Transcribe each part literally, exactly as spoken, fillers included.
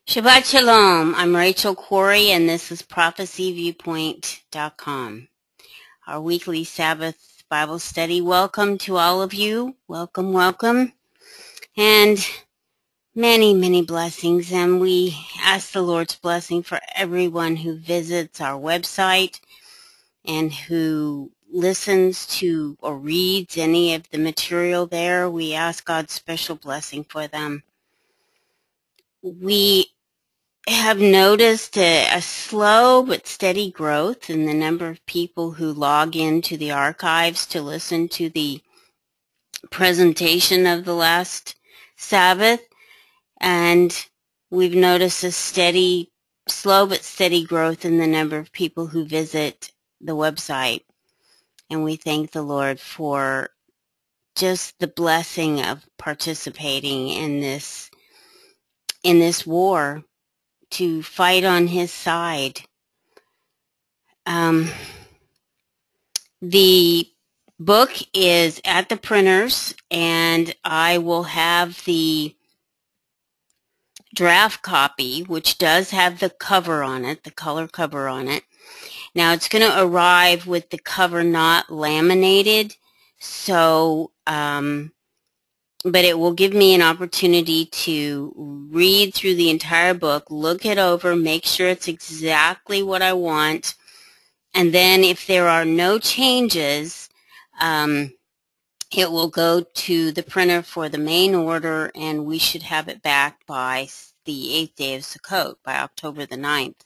Shabbat Shalom. I'm Rachel Corey, and this is prophecy viewpoint dot com, our weekly Sabbath Bible study. Welcome to all of you. Welcome, welcome. And many, many blessings. And we ask the Lord's blessing for everyone who visits our website and who listens to or reads any of the material there. We ask God's special blessing for them. We have noticed a, a slow but steady growth in the number of people who log into the archives to listen to the presentation of the last Sabbath, and we've noticed a steady, slow but steady growth in the number of people who visit the website, and we thank the Lord for just the blessing of participating in this in this war to fight on his side. Um, the book is at the printers, and I will have the draft copy, which does have the cover on it, the color cover on it. Now, it's going to arrive with the cover not laminated, so um, but it will give me an opportunity to read through the entire book, look it over, make sure it's exactly what I want, and then if there are no changes, um, it will go to the printer for the main order, and we should have it back by the eighth day of Sukkot, by October the ninth.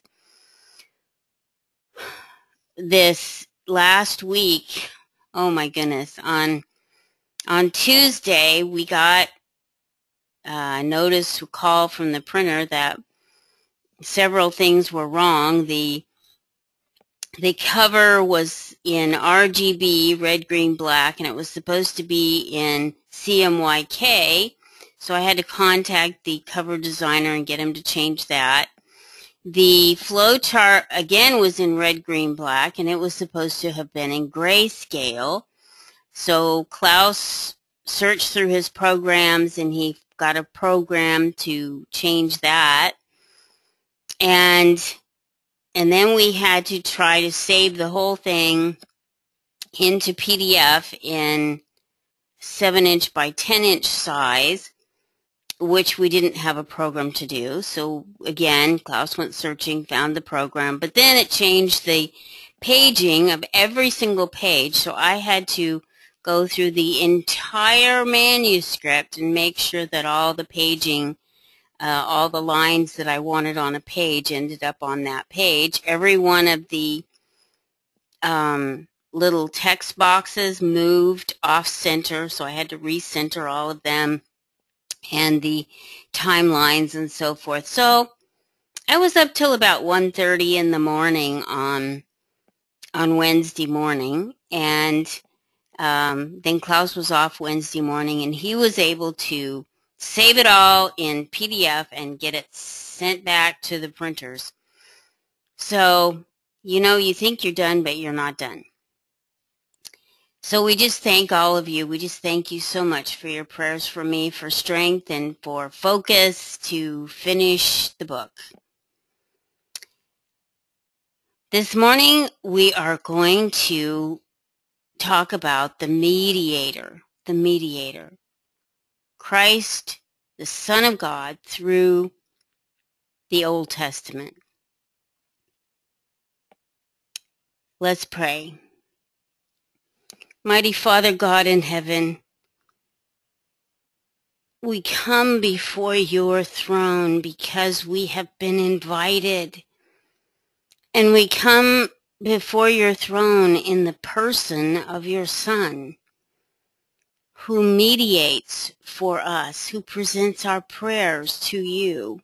This last week, oh my goodness, on on Tuesday we got a notice, a call from the printer that several things were wrong. The The cover was in R G B, red, green, black, and it was supposed to be in C M Y K, so I had to contact the cover designer and get him to change that. The flow chart, again, was in red, green, black, and it was supposed to have been in grayscale. So Klaus searched through his programs, and he got a program to change that. And And then we had to try to save the whole thing into P D F in seven inch by ten inch size, which we didn't have a program to do. So again, Klaus went searching, found the program, but then it changed the paging of every single page. So I had to go through the entire manuscript and make sure that all the paging Uh, all the lines that I wanted on a page ended up on that page. Every one of the um, little text boxes moved off center, so I had to recenter all of them, and the timelines and so forth. So I was up till about one thirty in the morning on on Wednesday morning, and um, then Klaus was off Wednesday morning, and he was able to save it all in P D F and get it sent back to the printers. So, you know, you think you're done, but you're not done. So we just thank all of you. We just thank you so much for your prayers for me, for strength, and for focus to finish the book. This morning, we are going to talk about the mediator, the mediator. Christ, the Son of God, through the Old Testament. Let's pray. Mighty Father God in heaven, we come before your throne because we have been invited. And we come before your throne in the person of your Son, who mediates for us, who presents our prayers to you.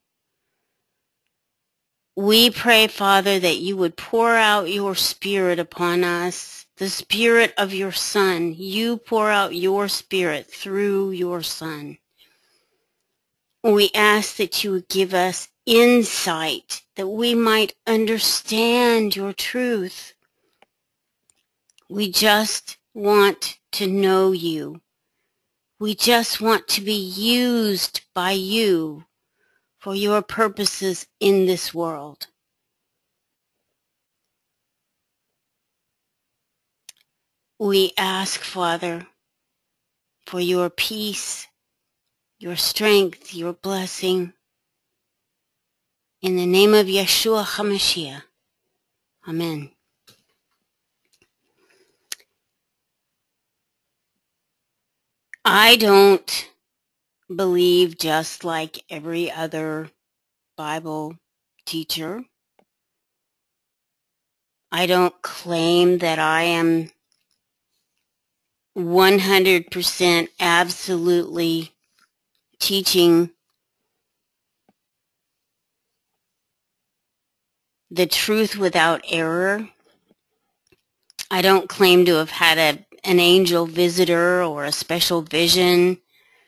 We pray, Father, that you would pour out your Spirit upon us, the Spirit of your Son. You pour out your Spirit through your Son. We ask that you would give us insight, that we might understand your truth. We just want to know you. We just want to be used by you for your purposes in this world. We ask, Father, for your peace, your strength, your blessing. In the name of Yeshua HaMashiach. Amen. I don't believe, just like every other Bible teacher, I don't claim that I am one hundred percent absolutely teaching the truth without error. I don't claim to have had a, an angel visitor or a special vision.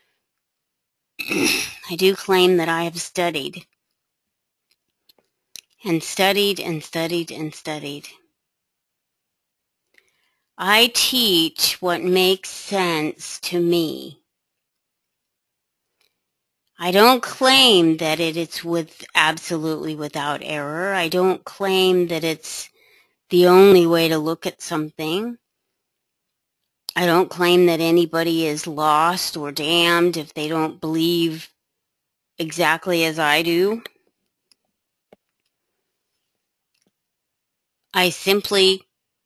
I do claim that I have studied and studied and studied and studied. I teach what makes sense to me. I don't claim that it is with absolutely without error. I don't claim that it's the only way to look at something. I don't claim that anybody is lost or damned if they don't believe exactly as I do. I simply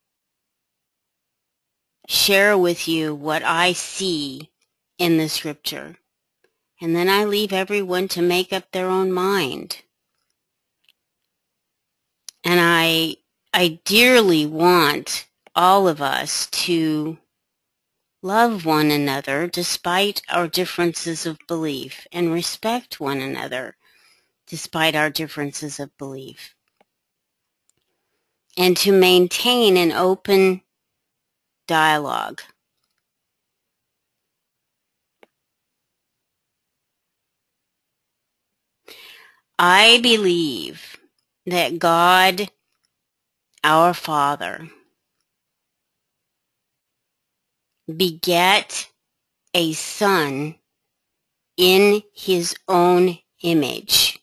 share with you what I see in the scripture, and then I leave everyone to make up their own mind. And I, I dearly want all of us to love one another despite our differences of belief, and respect one another despite our differences of belief, and to maintain an open dialogue. I believe that God, our Father, begat a Son in his own image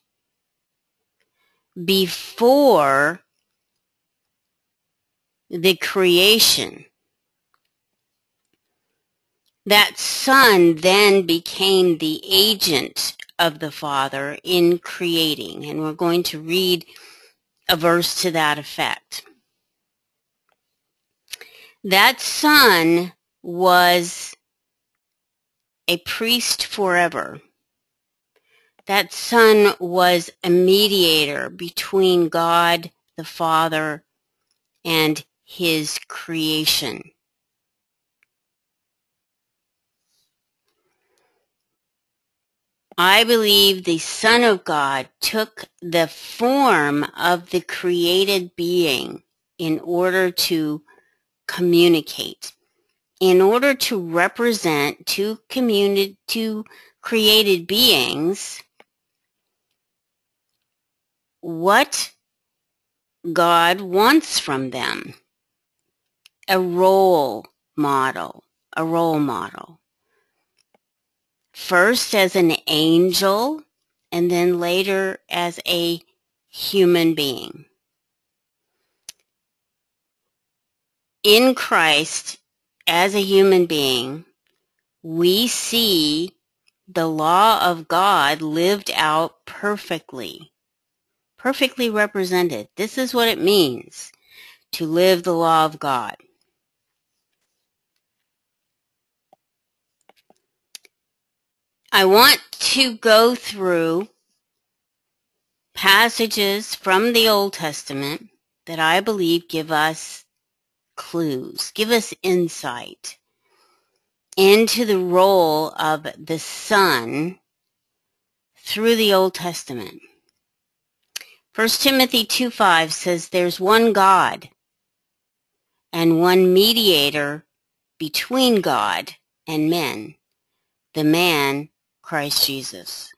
before the creation. That Son then became the agent of the Father in creating, and we're going to read a verse to that effect. That Son was a priest forever. That Son was a mediator between God the Father and his creation. I believe the Son of God took the form of the created being in order to communicate, in order to represent to communi- to created beings what God wants from them. A role model, a role model. First as an angel, and then later as a human being. In Christ, as a human being, we see the law of God lived out perfectly, perfectly represented. This is what it means to live the law of God. I want to go through passages from the Old Testament that I believe give us clues, give us insight into the role of the Son through the Old Testament. First Timothy two five says there's one God and one mediator between God and men, the man Christ Jesus.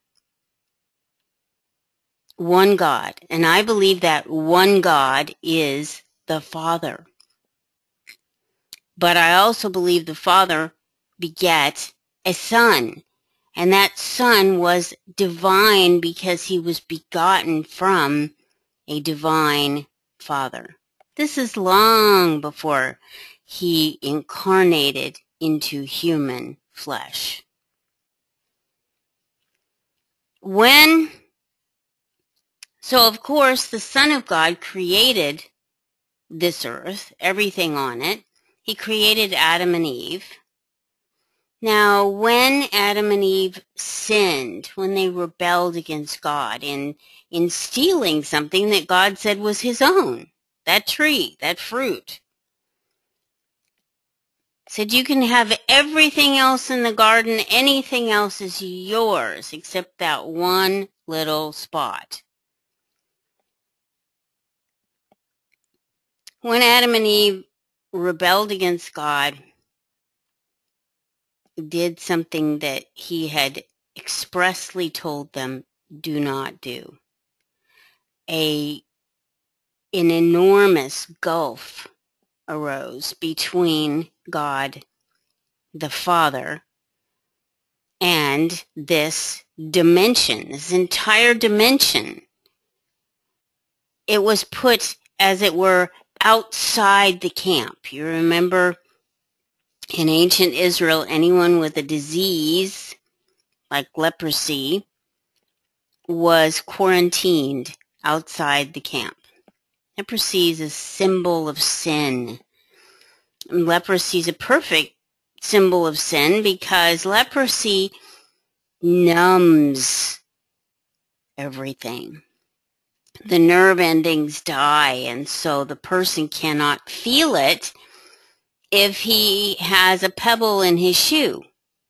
One God. And I believe that one God is the Father. But I also believe the Father begat a Son. And that Son was divine because he was begotten from a divine Father. This is long before he incarnated into human flesh. When, so of course, the Son of God created this earth, everything on it. He created Adam and Eve. Now, when Adam and Eve sinned, when they rebelled against God in, in stealing something that God said was his own, that tree, that fruit, said you can have everything else in the garden, anything else is yours except that one little spot. When Adam and Eve rebelled against God, did something that he had expressly told them do not do. A, an enormous gulf arose between God the Father and this dimension, this entire dimension. It was put, as it were, outside the camp. You remember in ancient Israel, anyone with a disease like leprosy was quarantined outside the camp. Leprosy is a symbol of sin. Leprosy is a perfect symbol of sin because leprosy numbs everything. The nerve endings die, and so the person cannot feel it if he has a pebble in his shoe.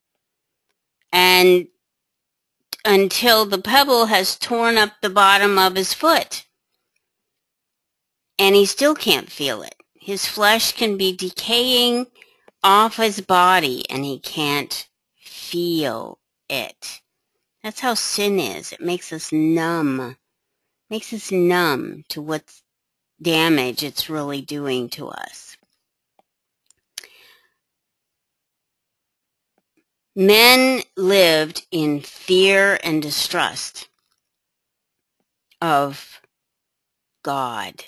And until the pebble has torn up the bottom of his foot. And he still can't feel it. His flesh can be decaying off his body, and he can't feel it. That's how sin is. It makes us numb. Makes us numb to what damage it's really doing to us. Men lived in fear and distrust of God.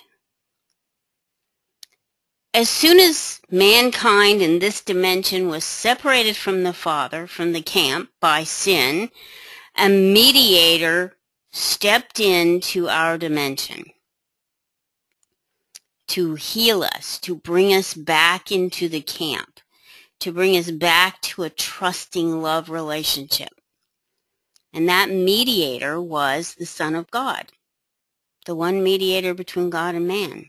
As soon as mankind in this dimension was separated from the Father, from the camp, by sin, a mediator stepped into our dimension to heal us, to bring us back into the camp, to bring us back to a trusting love relationship. And that mediator was the Son of God, the one mediator between God and man.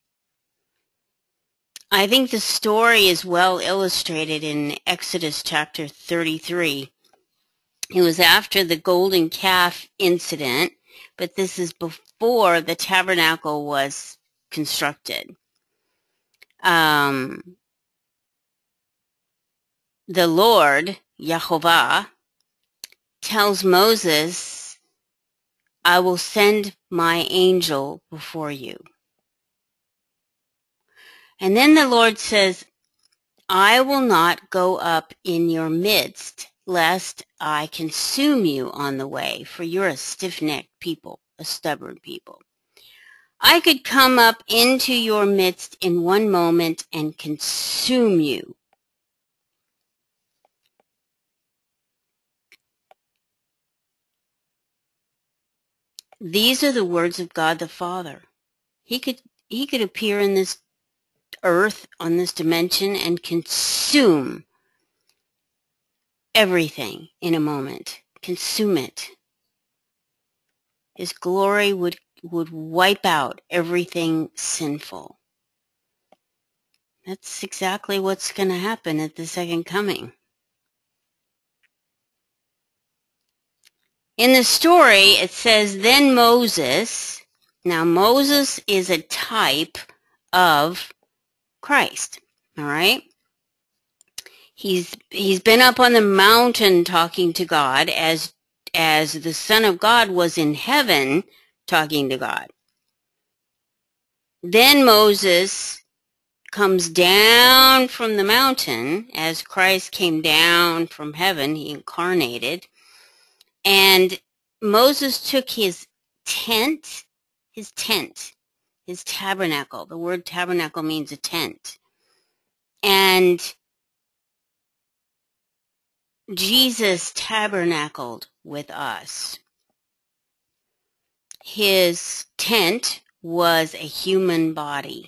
I think the story is well illustrated in Exodus chapter thirty-three. It was after the golden calf incident, but this is before the tabernacle was constructed. Um, the Lord, Yahovah, tells Moses, I will send my angel before you. And then the Lord says, I will not go up in your midst, lest I consume you on the way, for you're a stiff-necked people, a stubborn people. I could come up into your midst in one moment and consume you. These are the words of God the Father. He could, he could appear in this earth, on this dimension, and consume everything in a moment. Consume it. His glory would, would wipe out everything sinful. That's exactly what's going to happen at the second coming. In the story, it says, then Moses, now Moses is a type of Christ, all right? He's, he's been up on the mountain talking to God as, as the Son of God was in heaven talking to God. Then Moses comes down from the mountain as Christ came down from heaven. He incarnated. And Moses took his tent, his tent, his tabernacle. The word tabernacle means a tent. And Jesus tabernacled with us. His tent was a human body.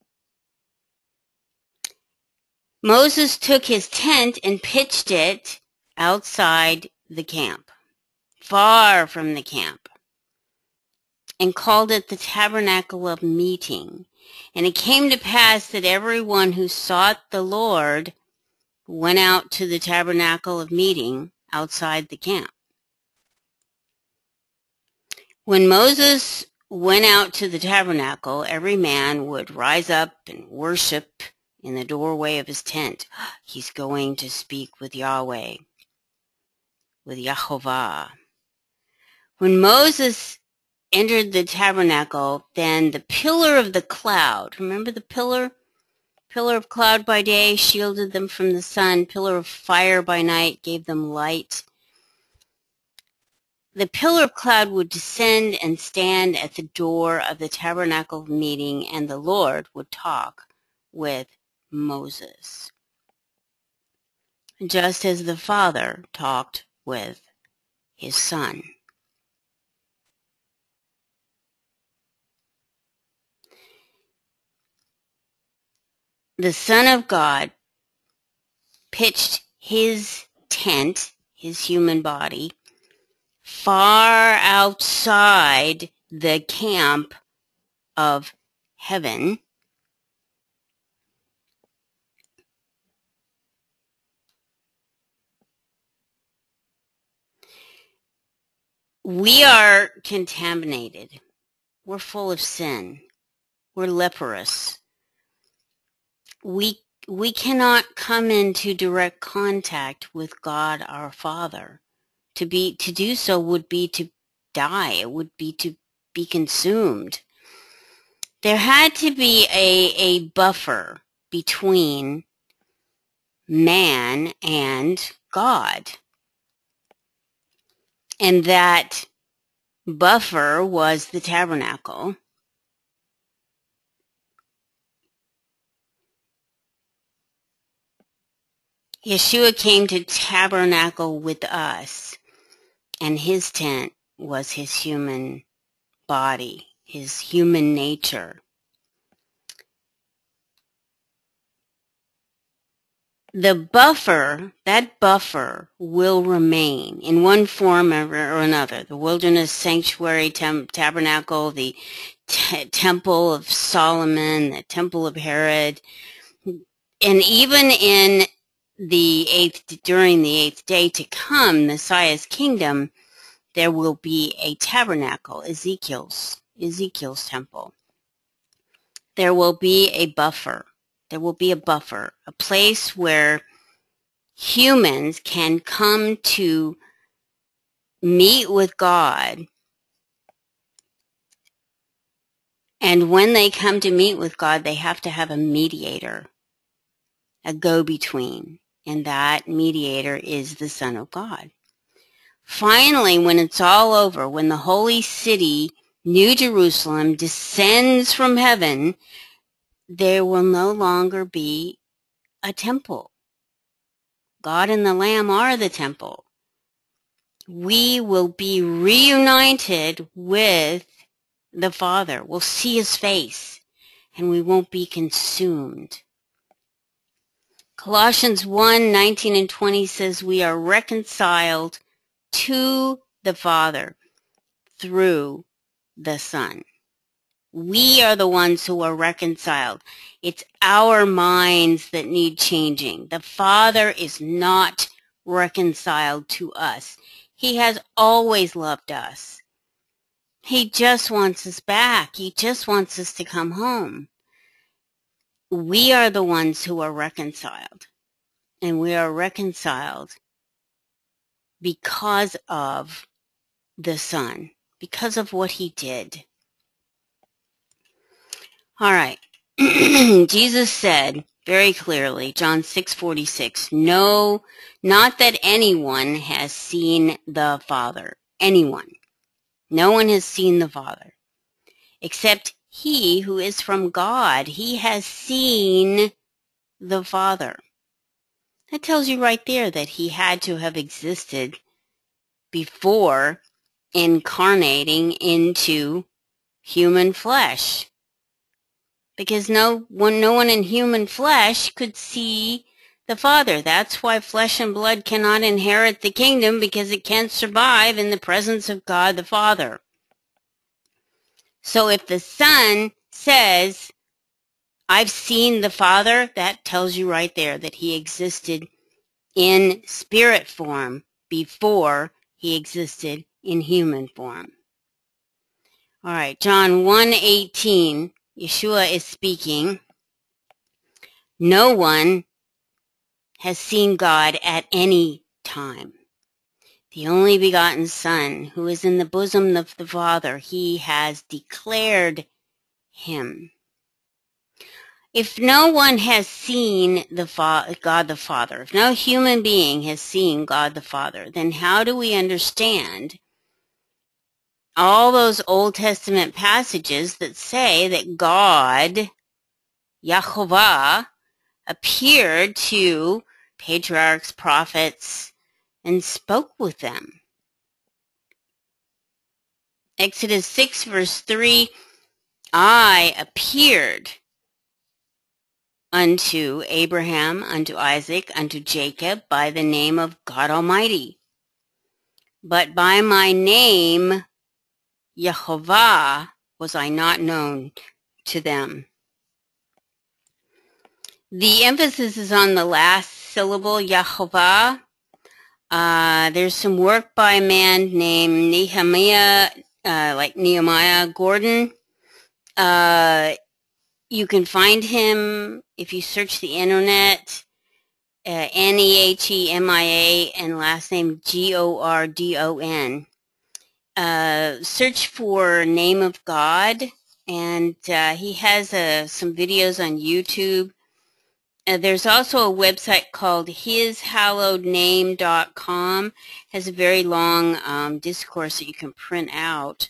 Moses took his tent and pitched it outside the camp, far from the camp, and called it the tabernacle of meeting. And it came to pass that everyone who sought the Lord went out to the tabernacle of meeting outside the camp. When Moses went out to the tabernacle, every man would rise up and worship in the doorway of his tent. He's going to speak with Yahweh, with Yahovah. When Moses entered the tabernacle, then the pillar of the cloud, remember the pillar? Pillar of cloud by day shielded them from the sun. Pillar of fire by night gave them light. The pillar of cloud would descend and stand at the door of the tabernacle of meeting, and the Lord would talk with Moses, just as the Father talked with his Son. The Son of God pitched his tent, his human body, far outside the camp of heaven, we are contaminated. We're full of sin. We're leprous. We we cannot come into direct contact with God our Father. To be to do so would be to die. It would be to be consumed. There had to be a, a buffer between man and God. And that buffer was the tabernacle. Yeshua came to tabernacle with us, and his tent was his human body, his human nature. The buffer, that buffer will remain in one form or another. The wilderness sanctuary tem- tabernacle, the t- temple of Solomon, the temple of Herod, and even in the eighth, during the eighth day to come, Messiah's kingdom, there will be a tabernacle, Ezekiel's, Ezekiel's temple. There will be a buffer. There will be a buffer, a place where humans can come to meet with God. And when they come to meet with God, they have to have a mediator, a go-between. And that mediator is the Son of God. Finally, when it's all over, when the holy city, New Jerusalem, descends from heaven, there will no longer be a temple. God and the Lamb are the temple. We will be reunited with the Father. We'll see his face, and we won't be consumed. Colossians one, nineteen and twenty says we are reconciled to the Father through the Son. We are the ones who are reconciled. It's our minds that need changing. The Father is not reconciled to us. He has always loved us. He just wants us back. He just wants us to come home. We are the ones who are reconciled. And we are reconciled because of the Son, because of what he did. All right. Jesus said, very clearly. John six forty-six. No, not that anyone has seen the Father. Anyone. No one has seen the Father, except he who is from God. He has seen the Father. That tells you right there that he had to have existed before incarnating into human flesh. Because no one, no one in human flesh could see the Father. That's why flesh and blood cannot inherit the kingdom, because it can't survive in the presence of God the Father. So if the Son says, I've seen the Father, that tells you right there that he existed in spirit form before he existed in human form. All right, John one eighteen, Yeshua is speaking. No one has seen God at any time. The only begotten Son, who is in the bosom of the Father, he has declared him. If no one has seen the Fa- God the Father, if no human being has seen God the Father, then how do we understand all those Old Testament passages that say that God, Yahovah, appeared to patriarchs, prophets, and spoke with them? Exodus six verse three, I appeared unto Abraham, unto Isaac, unto Jacob by the name of God Almighty. But by my name, Yehovah, was I not known to them. The emphasis is on the last syllable, Yehovah. Uh, there's some work by a man named Nehemiah, uh, like Nehemiah Gordon. Uh, you can find him if you search the internet, uh, N E H E M I A, and last name G O R D O N. Uh, search for Name of God, and uh, he has uh, some videos on YouTube. Uh, there's also a website called his hallowed name dot com. Has a very long um, discourse that you can print out.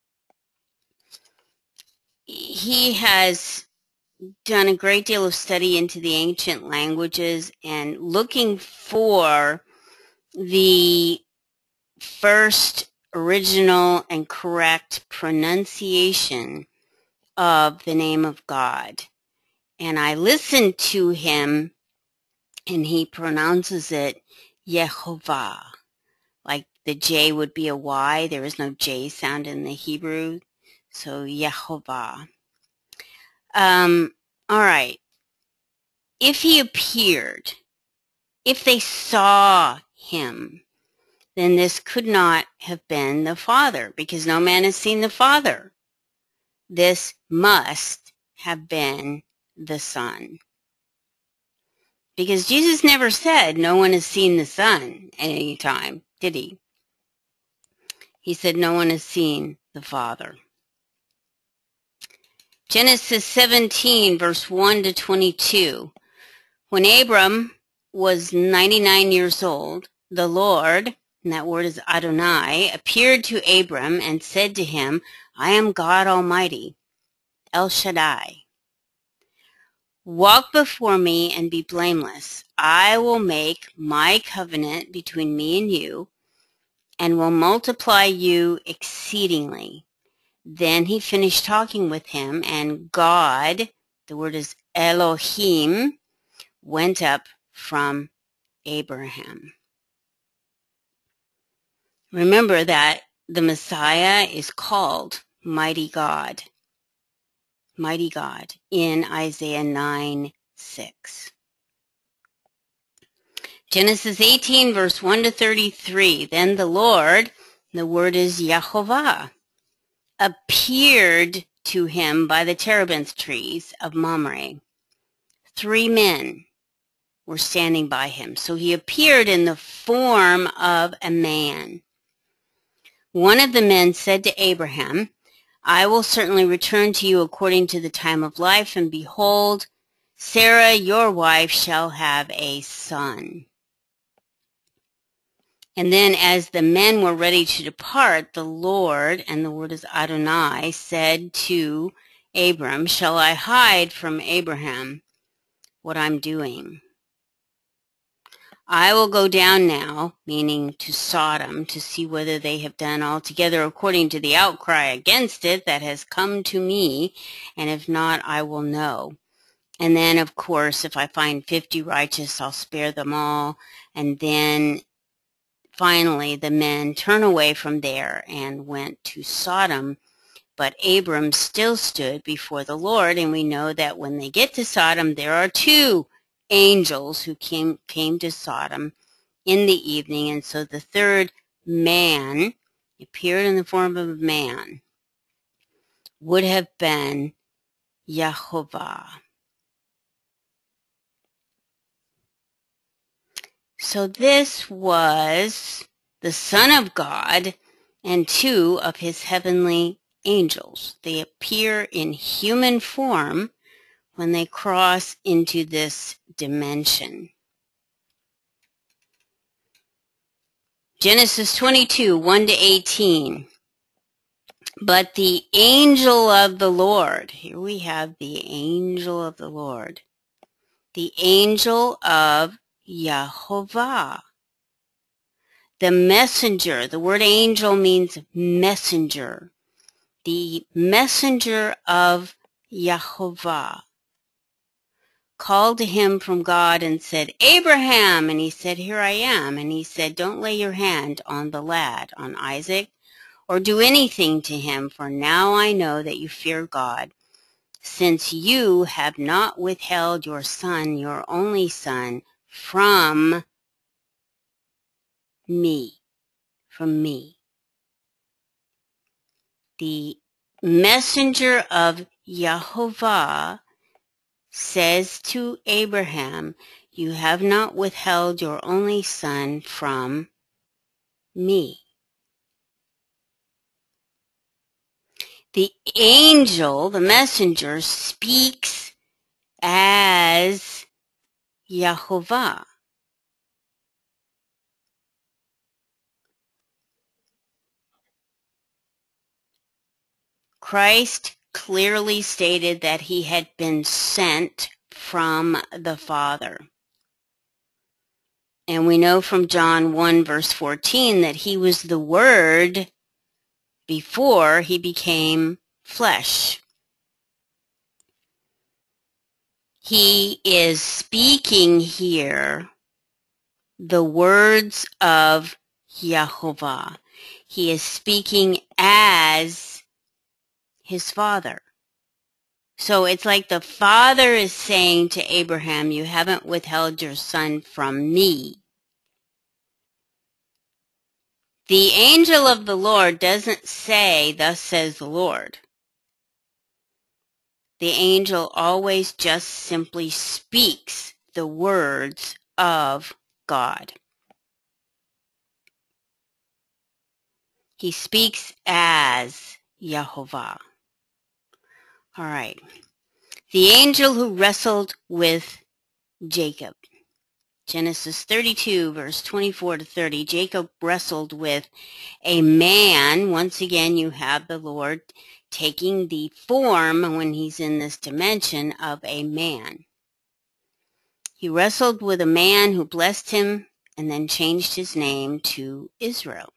He has done a great deal of study into the ancient languages and looking for the first original and correct pronunciation of the name of God. And I listened to him, and he pronounces it Yehovah. Like the J would be a Y. There is no J sound in the Hebrew. So Yehovah. Um, all right. If he appeared, if they saw him, then this could not have been the Father, because no man has seen the Father. This must have been the Son. Because Jesus never said no one has seen the Son at any time, did he? He said no one has seen the Father. Genesis seventeen, verse one to twenty-two. When Abram was ninety-nine years old, the Lord, and that word is Adonai, appeared to Abram and said to him, I am God Almighty, El Shaddai. Walk before me and be blameless. I will make my covenant between me and you, and will multiply you exceedingly. Then he finished talking with him, and God, the word is Elohim, went up from Abraham. Remember that the Messiah is called Mighty God. Mighty God in Isaiah nine six. Genesis eighteen, verse one to thirty-three. Then the Lord, the word is Yahovah, appeared to him by the terebinth trees of Mamre. Three men were standing by him. So he appeared in the form of a man. One of the men said to Abraham, I will certainly return to you according to the time of life, and behold, Sarah, your wife, shall have a son. And then as the men were ready to depart, the Lord, and the word is Adonai, said to Abram, shall I hide from Abraham what I'm doing? I will go down now, meaning to Sodom, to see whether they have done altogether according to the outcry against it that has come to me, and if not, I will know. And then, of course, if I find fifty righteous, I'll spare them all. And then finally, the men turn away from there and went to Sodom. But Abram still stood before the Lord, and we know that when they get to Sodom, there are two angels who came, came to Sodom in the evening. And so the third man appeared in the form of a man would have been Yahovah. So this was the Son of God and two of his heavenly angels. They appear in human form when they cross into this dimension. Genesis twenty-two, one to eighteen. But the angel of the Lord, here we have the angel of the Lord, the angel of Yahovah, the messenger. The word angel means messenger. The messenger of Yahovah called to him from God and said, Abraham, and he said, here I am. And he said, don't lay your hand on the lad, on Isaac, or do anything to him, for now I know that you fear God, since you have not withheld your son, your only son, from me, from me. The messenger of Yahovah says to Abraham, you have not withheld your only son from me. The angel, the messenger, speaks as Yahovah. Christ clearly stated that he had been sent from the Father. And we know from John one verse fourteen that he was the Word before he became flesh. He is speaking here the words of Yahovah. He is speaking as his Father. So it's like the Father is saying to Abraham, you haven't withheld your son from me. The angel of the Lord doesn't say, thus says the Lord. The angel always just simply speaks the words of God. He speaks as Yahovah. All right. The angel who wrestled with Jacob. Genesis thirty-two, verse twenty-four to thirty. Jacob wrestled with a man. Once again, you have the Lord taking the form, when he's in this dimension, of a man. He wrestled with a man who blessed him and then changed his name to Israel.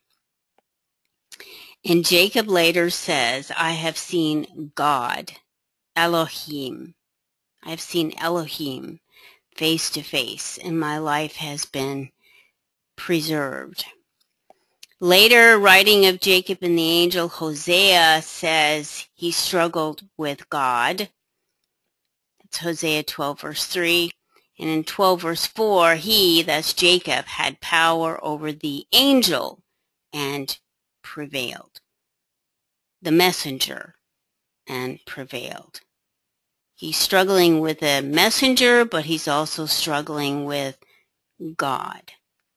And Jacob later says, I have seen God, Elohim. I have seen Elohim face to face, and my life has been preserved. Later, writing of Jacob and the angel, Hosea says he struggled with God. It's Hosea twelve, verse three. And in twelve, verse four, he, that's Jacob, had power over the angel and prevailed. The messenger and prevailed. He's struggling with a messenger, but he's also struggling with God.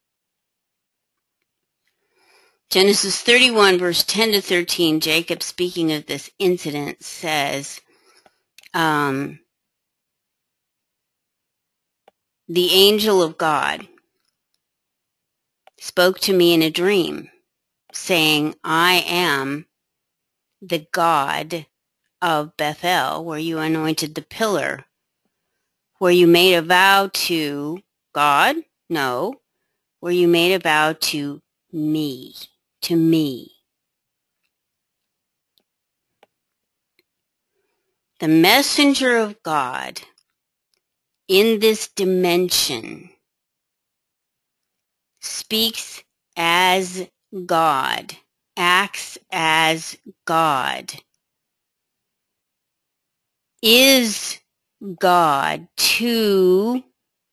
Genesis thirty-one, verse ten to thirteen, Jacob, speaking of this incident, says, um, the angel of God spoke to me in a dream, saying, I am the God of Bethel, where you anointed the pillar, where you made a vow to God? No, where you made a vow to me, to me. The messenger of God in this dimension speaks as God, acts as God, is God to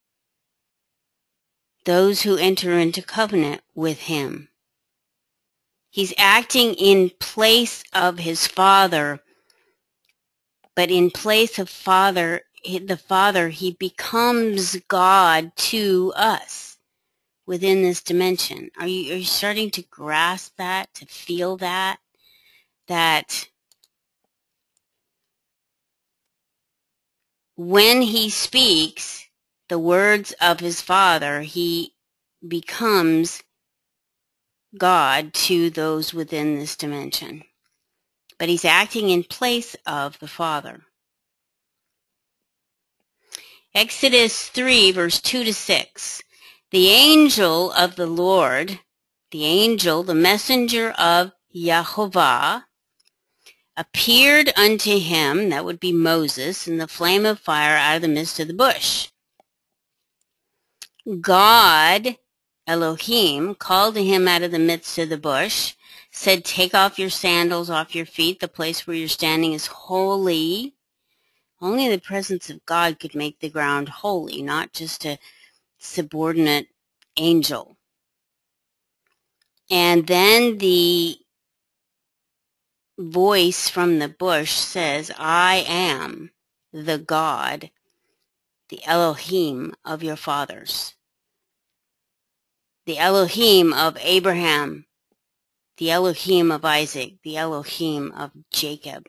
those who enter into covenant with him. He's acting in place of his Father, but in place of Father, the Father, he becomes God to us within this dimension. Are you, are you starting to grasp that, to feel that? That when he speaks the words of his Father, he becomes God to those within this dimension. But he's acting in place of the Father. Exodus three, verse two to six. The angel of the Lord, the angel, the messenger of Yahovah, appeared unto him, that would be Moses, in the flame of fire out of the midst of the bush. God, Elohim, called to him out of the midst of the bush, said, take off your sandals off your feet. The place where you're standing is holy. Only the presence of God could make the ground holy, not just a subordinate angel. And then the voice from the bush says, I am the God, the Elohim of your fathers, the Elohim of Abraham, the Elohim of Isaac, the Elohim of Jacob.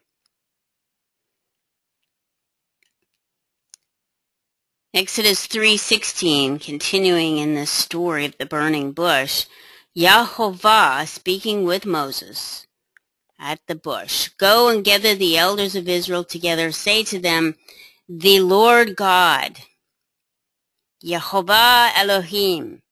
Exodus three sixteen, continuing in this story of the burning bush, Yahovah speaking with Moses at the bush. Go and gather the elders of Israel together. Say to them, the Lord God, Yahovah Elohim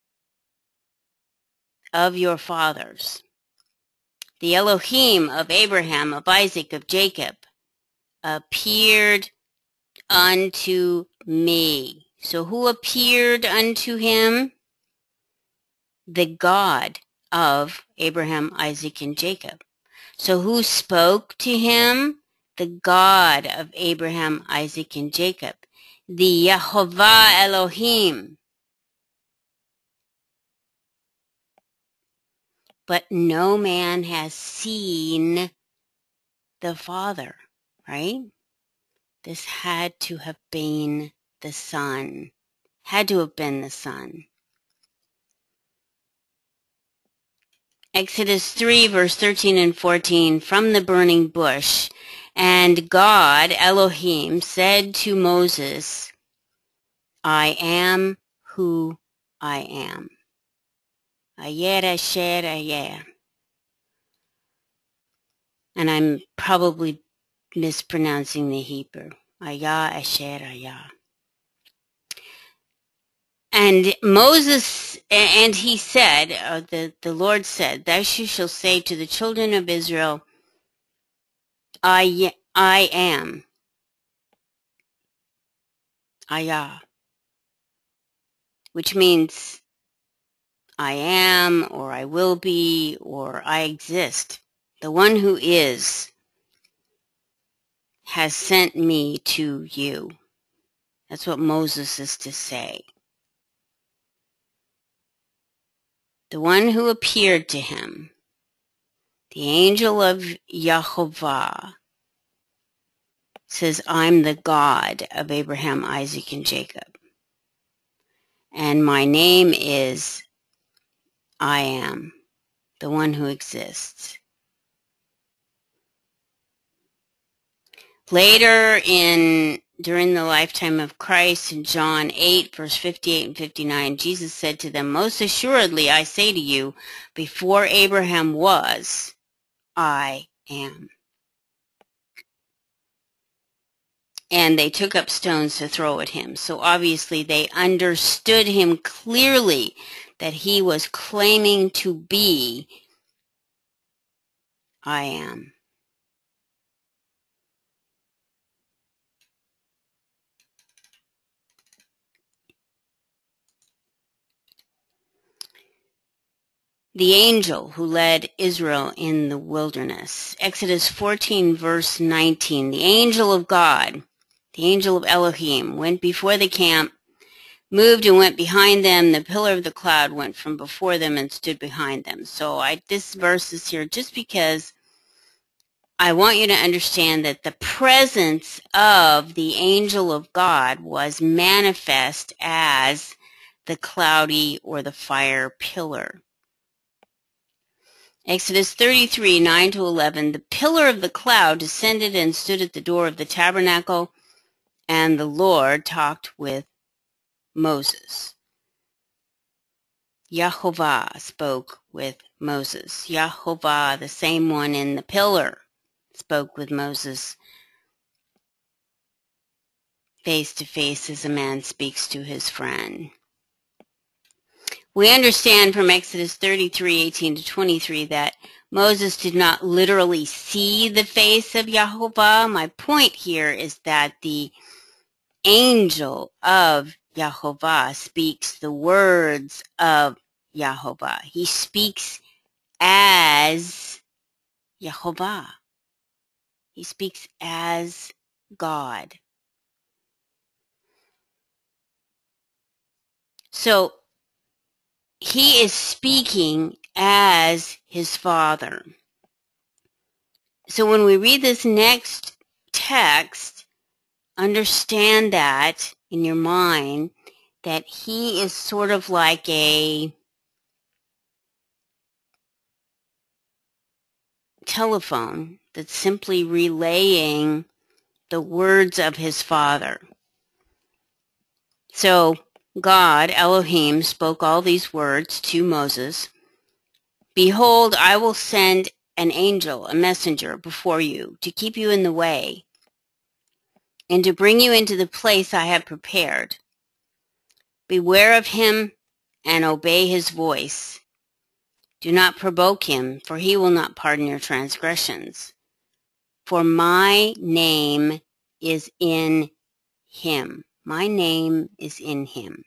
of your fathers, the Elohim of Abraham, of Isaac, of Jacob, appeared unto me. So who appeared unto him? The God of Abraham, Isaac, and Jacob. So who spoke to him? The God of Abraham, Isaac, and Jacob. The Yahovah Elohim. But no man has seen the Father, right? This had to have been the Son. Had to have been the Son. Exodus three, verse thirteen and fourteen, from the burning bush. And God, Elohim, said to Moses, I am who I am. Ayer asher ayer. And I'm probably mispronouncing the Hebrew. Ayah asher ayah. And Moses, and he said, uh, the, the Lord said, thus you shall say to the children of Israel, I, I am. Ayah. Which means I am, or I will be, or I exist. The one who is has sent me to you. That's what Moses is to say. The one who appeared to him, the angel of Yahovah, says, I'm the God of Abraham, Isaac, and Jacob. And my name is I am, the one who exists. Later in during the lifetime of Christ in John eight, verse fifty-eight and fifty-nine, Jesus said to them, "Most assuredly, I say to you, before Abraham was, I am." And they took up stones to throw at him. So obviously they understood him clearly that he was claiming to be, I am. The angel who led Israel in the wilderness. Exodus fourteen, verse nineteen. The angel of God, the angel of Elohim, went before the camp, moved and went behind them. The pillar of the cloud went from before them and stood behind them. So I, this verse is here just because I want you to understand that the presence of the angel of God was manifest as the cloudy or the fire pillar. Exodus thirty-three, nine to eleven, the pillar of the cloud descended and stood at the door of the tabernacle, and the Lord talked with Moses. Yahovah spoke with Moses. Yahovah, the same one in the pillar, spoke with Moses face to face as a man speaks to his friend. We understand from Exodus thirty-three, eighteen to twenty-three that Moses did not literally see the face of Yahovah. My point here is that the angel of Yahovah speaks the words of Yahovah. He speaks as Yahovah. He speaks as God. So he is speaking as his Father. So when we read this next text, understand that in your mind, that he is sort of like a telephone that's simply relaying the words of his Father. So God, Elohim, spoke all these words to Moses. "Behold, I will send an angel, a messenger, before you, to keep you in the way, and to bring you into the place I have prepared. Beware of him and obey his voice. Do not provoke him, for he will not pardon your transgressions. For my name is in him." My name is in him.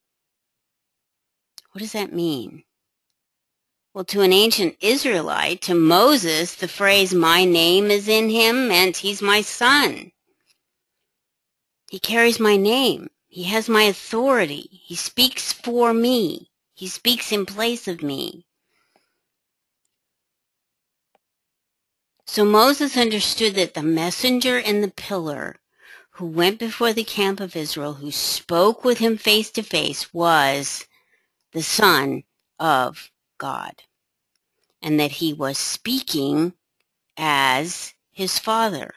What does that mean? Well, to an ancient Israelite, to Moses, the phrase, "my name is in him," meant he's my son. He carries my name. He has my authority. He speaks for me. He speaks in place of me. So Moses understood that the messenger in the pillar who went before the camp of Israel, who spoke with him face to face, was the Son of God, and that he was speaking as his Father.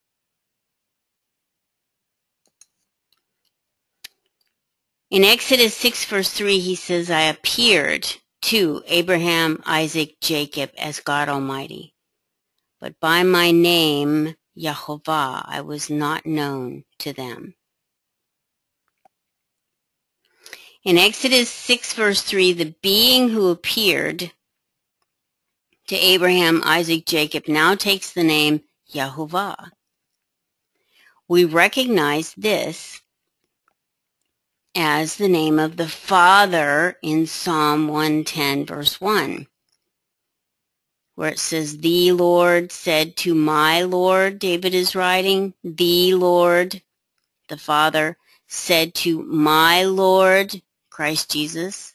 In Exodus six, verse three, he says, "I appeared to Abraham, Isaac, Jacob as God Almighty, but by my name, Yahovah, I was not known to them." In Exodus six, verse three, the being who appeared to Abraham, Isaac, Jacob now takes the name Yahovah. We recognize this as the name of the Father in Psalm one ten, verse one, where it says, "The Lord said to my Lord," David is writing, "the Lord," the Father, "said to my Lord," Christ Jesus.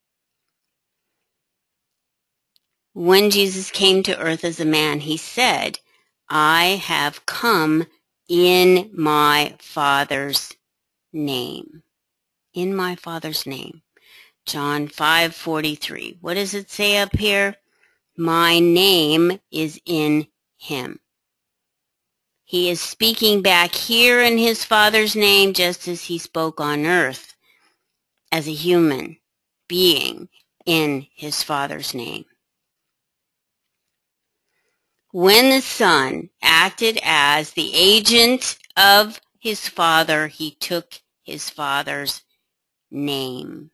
When Jesus came to earth as a man, he said, "I have come in my Father's name." In my Father's name. John five forty-three. What does it say up here? My name is in him. He is speaking back here in his Father's name just as he spoke on earth as a human being in his Father's name. When the Son acted as the agent of his Father, he took his Father's name.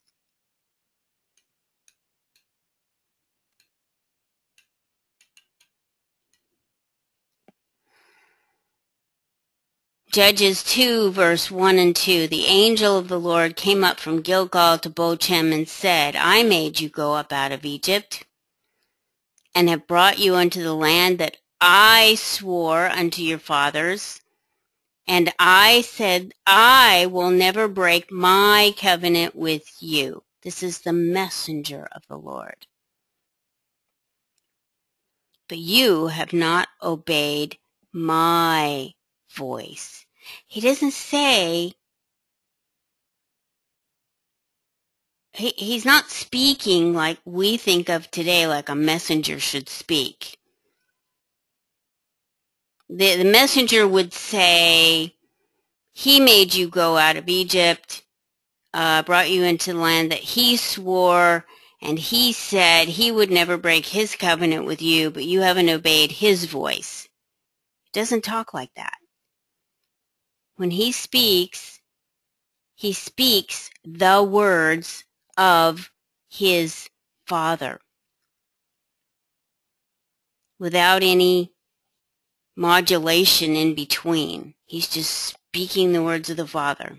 Judges two, verse one and two. The angel of the Lord came up from Gilgal to Bochim and said, I made you go up out of Egypt and have brought you unto the land that I swore unto your fathers. And I said, I will never break my covenant with you. This is the messenger of the Lord. But you have not obeyed my voice. He doesn't say, he, he's not speaking like we think of today, like a messenger should speak. The, the messenger would say, he made you go out of Egypt, uh, brought you into the land that he swore, and he said he would never break his covenant with you, but you haven't obeyed his voice. It doesn't talk like that. When he speaks, he speaks the words of his Father without any modulation in between. He's just speaking the words of the Father.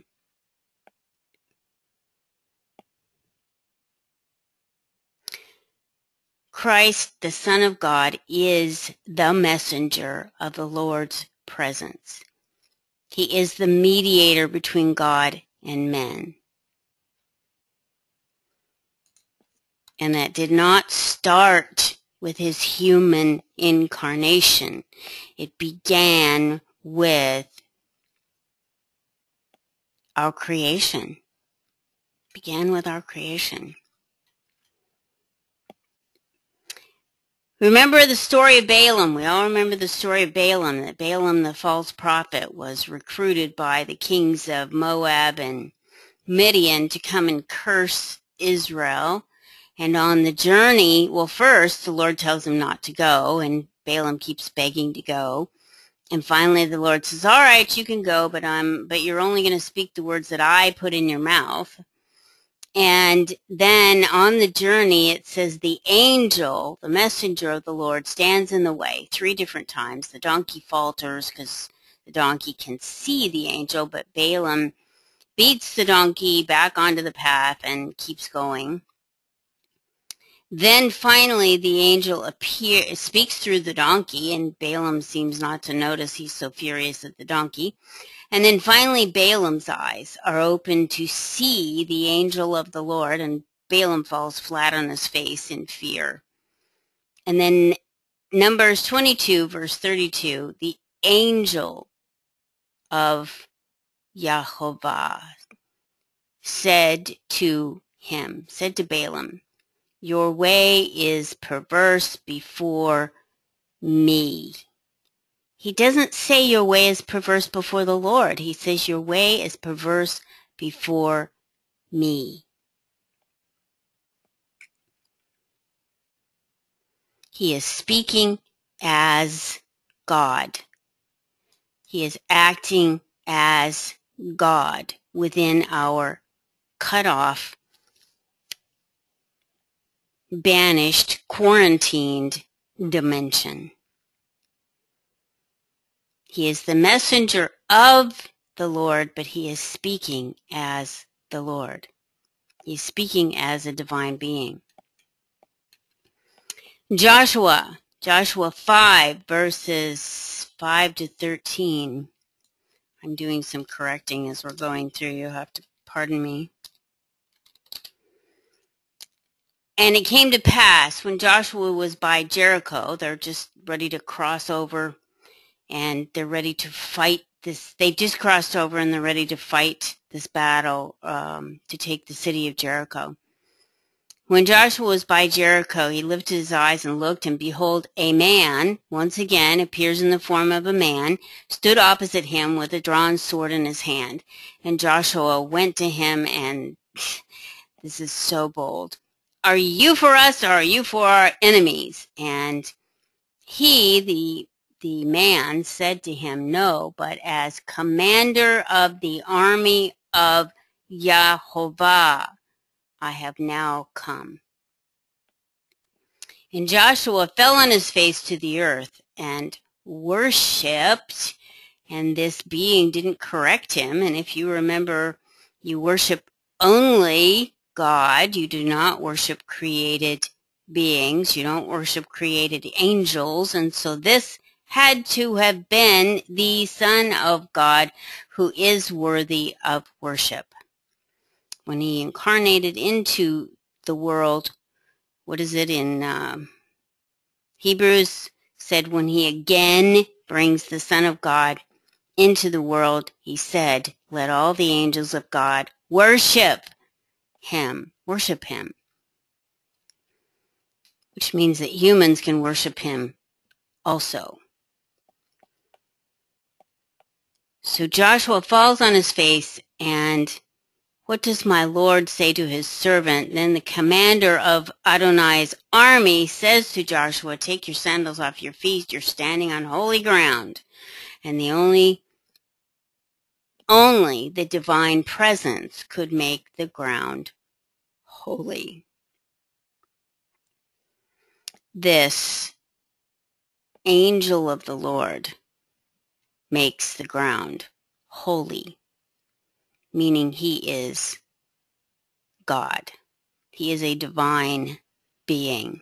Christ, the Son of God, is the messenger of the Lord's presence. He is the mediator between God and men. And that did not start with his human incarnation. It began with our creation. It began with our creation. Remember the story of Balaam. We all remember the story of Balaam, that Balaam, the false prophet, was recruited by the kings of Moab and Midian to come and curse Israel. And on the journey, well, first, the Lord tells him not to go, and Balaam keeps begging to go. And finally, the Lord says, all right, you can go, but I'm, but you're only going to speak the words that I put in your mouth. And then on the journey, it says the angel, the messenger of the Lord, stands in the way three different times. The donkey falters because the donkey can see the angel, but Balaam beats the donkey back onto the path and keeps going. Then finally the angel appear, speaks through the donkey, and Balaam seems not to notice. He's so furious at the donkey. And then finally Balaam's eyes are open to see the angel of the Lord, and Balaam falls flat on his face in fear. And then Numbers twenty-two, verse thirty-two, the angel of Yahovah said to him, said to Balaam, your way is perverse before me. He doesn't say your way is perverse before the Lord. He says your way is perverse before me. He is speaking as God. He is acting as God within our cut off, banished, quarantined dimension. He is the messenger of the Lord, but he is speaking as the Lord. He's speaking as a divine being. Joshua, Joshua five, verses five to thirteen. I'm doing some correcting as we're going through. You'll have to pardon me. And it came to pass when Joshua was by Jericho, they're just ready to cross over, and they're ready to fight this. They just crossed over and they're ready to fight this battle um, to take the city of Jericho. When Joshua was by Jericho, he lifted his eyes and looked, and behold, a man, once again appears in the form of a man, stood opposite him with a drawn sword in his hand. And Joshua went to him, and this is so bold. Are you for us, or are you for our enemies? And he, the, the man, said to him, no, but as commander of the army of Yahovah, I have now come. And Joshua fell on his face to the earth and worshipped, and this being didn't correct him. And if you remember, you worship only God. You do not worship created beings. You don't worship created angels. And so this had to have been the Son of God, who is worthy of worship. When he incarnated into the world, what is it in um, Hebrews said, when he again brings the Son of God into the world, he said, let all the angels of God worship him, worship him, which means that humans can worship him also. So Joshua falls on his face, and what does my Lord say to his servant? Then the commander of Adonai's army says to Joshua, take your sandals off your feet. You're standing on holy ground. And the only, only the divine presence could make the ground holy. This angel of the Lord makes the ground holy, meaning he is God. He is a divine being.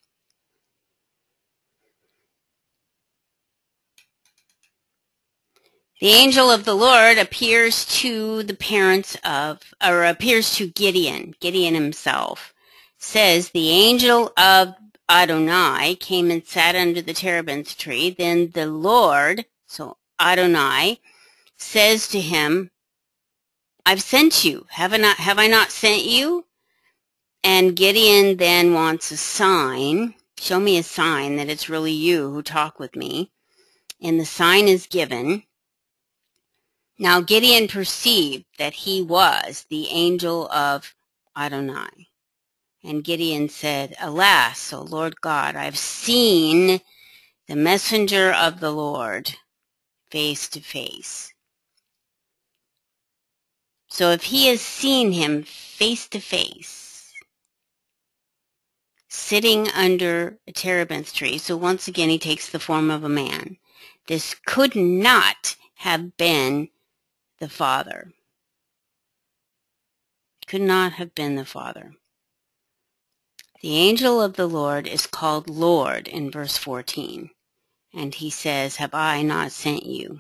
The angel of the Lord appears to the parents of, or appears to Gideon. Gideon himself says, the angel of Adonai came and sat under the terebinth tree. Then the Lord, so Adonai, says to him, I've sent you. Have I not, have I not sent you? And Gideon then wants a sign. Show me a sign that it's really you who talk with me. And the sign is given. Now Gideon perceived that he was the angel of Adonai. And Gideon said, alas, O Lord God, I've seen the messenger of the Lord face to face. So if he has seen him face to face, sitting under a terebinth tree, so once again he takes the form of a man, this could not have been the Father. Could not have been the Father. The angel of the Lord is called Lord in verse fourteen. And he says, have I not sent you?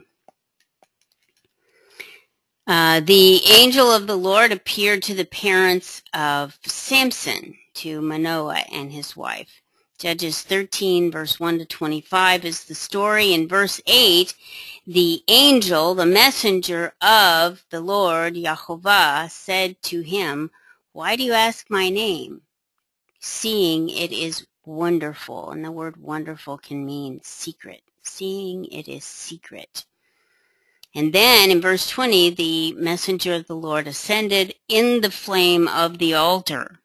Uh, the angel of the Lord appeared to the parents of Samson, to Manoah and his wife. Judges thirteen, verse one to twenty-five is the story. In verse eight, the angel, the messenger of the Lord, Yahovah, said to him, why do you ask my name, seeing it is wonderful? And the word wonderful can mean secret. Seeing it is secret. And then in verse twenty, the messenger of the Lord ascended in the flame of the altar.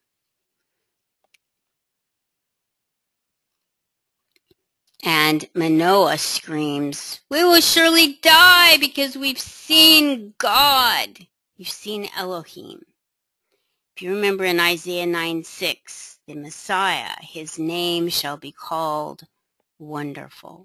And Manoah screams, we will surely die because we've seen God. You've seen Elohim. If you remember in Isaiah nine six, the Messiah, his name shall be called Wonderful.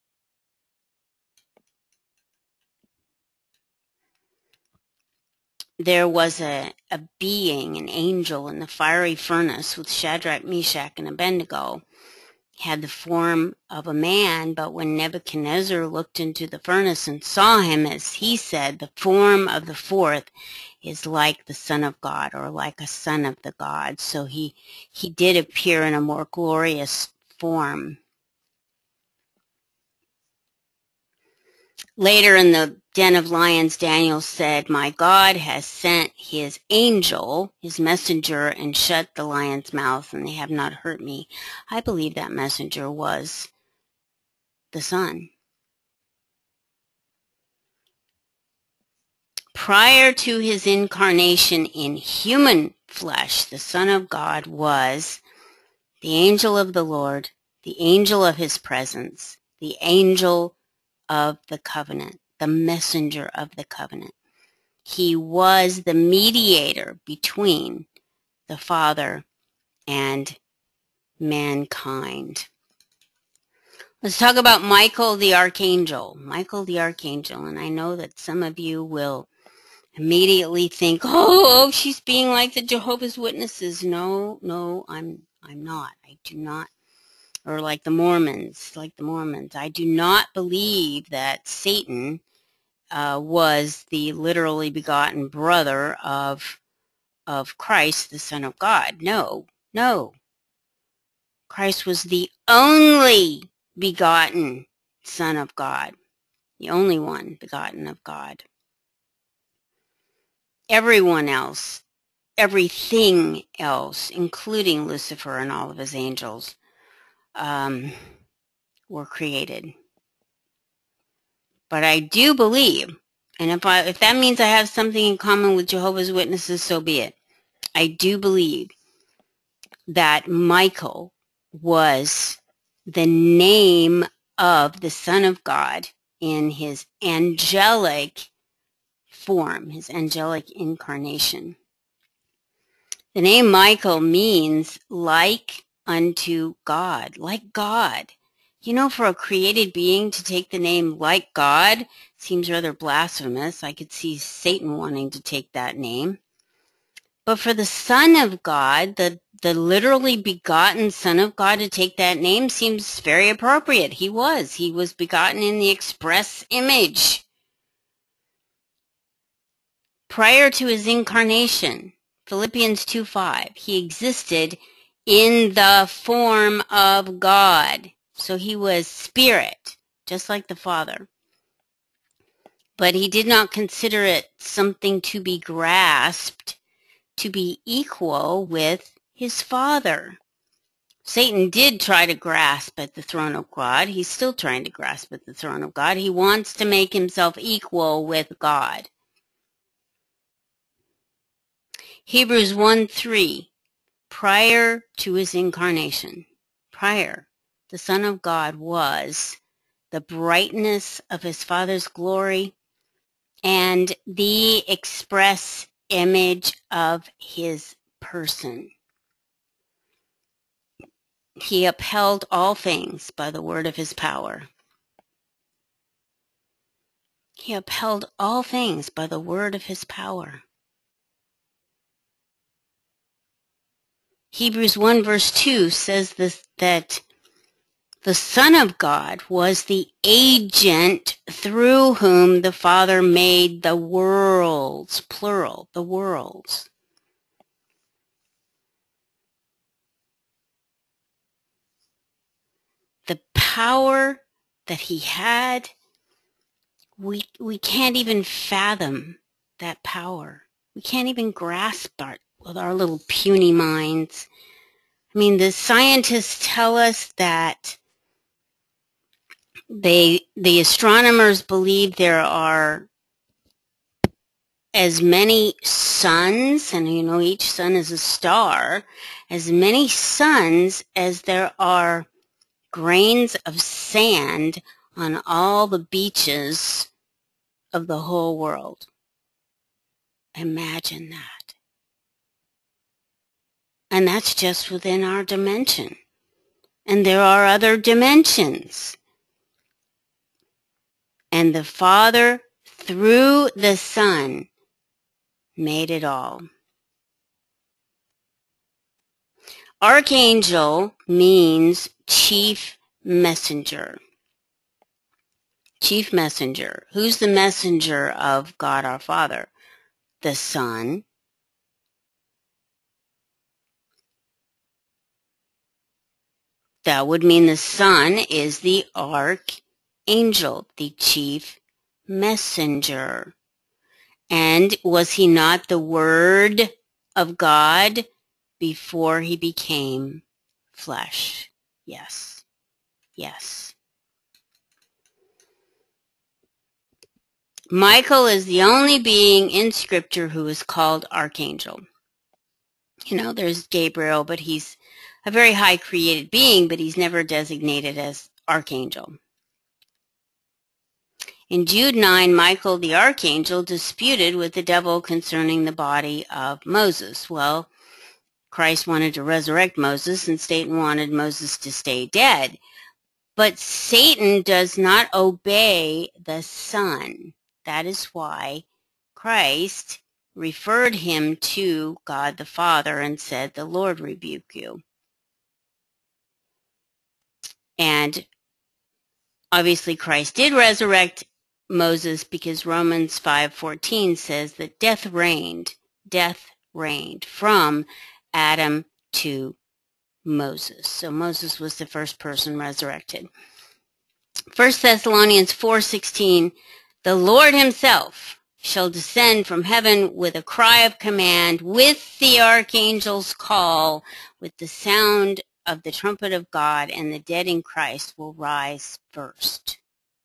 There was a, a being, an angel in the fiery furnace with Shadrach, Meshach, and Abednego. He had the form of a man, but when Nebuchadnezzar looked into the furnace and saw him, as he said, the form of the fourth is like the Son of God, or like a son of the gods. So he, he did appear in a more glorious form. Later in the den of lions, Daniel said, "My God has sent his angel, his messenger, and shut the lion's mouth, and they have not hurt me." I believe that messenger was the Son. Prior to his incarnation in human flesh, the Son of God was the angel of the Lord, the angel of his presence, the angel of the covenant, the messenger of the covenant. He was the mediator between the Father and mankind. Let's talk about Michael the Archangel. Michael the Archangel, and I know that some of you will immediately think, oh, she's being like the Jehovah's Witnesses. No, no, I'm I'm not. I do not. Or like the Mormons, like the Mormons. I do not believe that Satan uh, was the literally begotten brother of, of Christ, the Son of God. No, no. Christ was the only begotten Son of God, the only one begotten of God. Everyone else, everything else, including Lucifer and all of his angels, um, were created. But I do believe, and if I if that means I have something in common with Jehovah's Witnesses, so be it. I do believe that Michael was the name of the Son of God in his angelic form, his angelic incarnation. The name Michael means like unto God, like God. You know, for a created being to take the name like God seems rather blasphemous. I could see Satan wanting to take that name. But for the Son of God, the, the literally begotten Son of God, to take that name seems very appropriate. He was. He was begotten in the express image. Prior to his incarnation, Philippians two five, he existed in the form of God. So he was spirit, just like the Father. But he did not consider it something to be grasped, to be equal with his Father. Satan did try to grasp at the throne of God. He's still trying to grasp at the throne of God. He wants to make himself equal with God. Hebrews one three, prior to his incarnation, prior, the Son of God was the brightness of his Father's glory and the express image of his person. He upheld all things by the word of his power. He upheld all things by the word of his power. Hebrews one verse two says this, that the Son of God was the agent through whom the Father made the worlds, plural, the worlds. The power that he had, we, we can't even fathom that power. We can't even grasp it with our little puny minds. I mean, the scientists tell us that they, the astronomers believe there are as many suns, and you know each sun is a star, as many suns as there are grains of sand on all the beaches of the whole world. Imagine that. And that's just within our dimension. And there are other dimensions. And the Father, through the Son, made it all. Archangel means chief messenger. Chief messenger. Who's the messenger of God our Father? The Son. That would mean the Son is the archangel, the chief messenger. And was he not the Word of God before he became flesh? Yes. Yes. Michael is the only being in Scripture who is called archangel. You know, there's Gabriel, but he's a very high created being, but he's never designated as archangel. In Jude nine, Michael the archangel disputed with the devil concerning the body of Moses. Well, Christ wanted to resurrect Moses, and Satan wanted Moses to stay dead. But Satan does not obey the Son. That is why Christ referred him to God the Father and said, "The Lord rebuke you." And obviously Christ did resurrect Moses, because Romans five fourteen says that death reigned, death reigned from Adam to Moses. So Moses was the first person resurrected. First Thessalonians four sixteen, the Lord himself shall descend from heaven with a cry of command, with the archangel's call, with the sound of the trumpet of God, and the dead in Christ will rise first.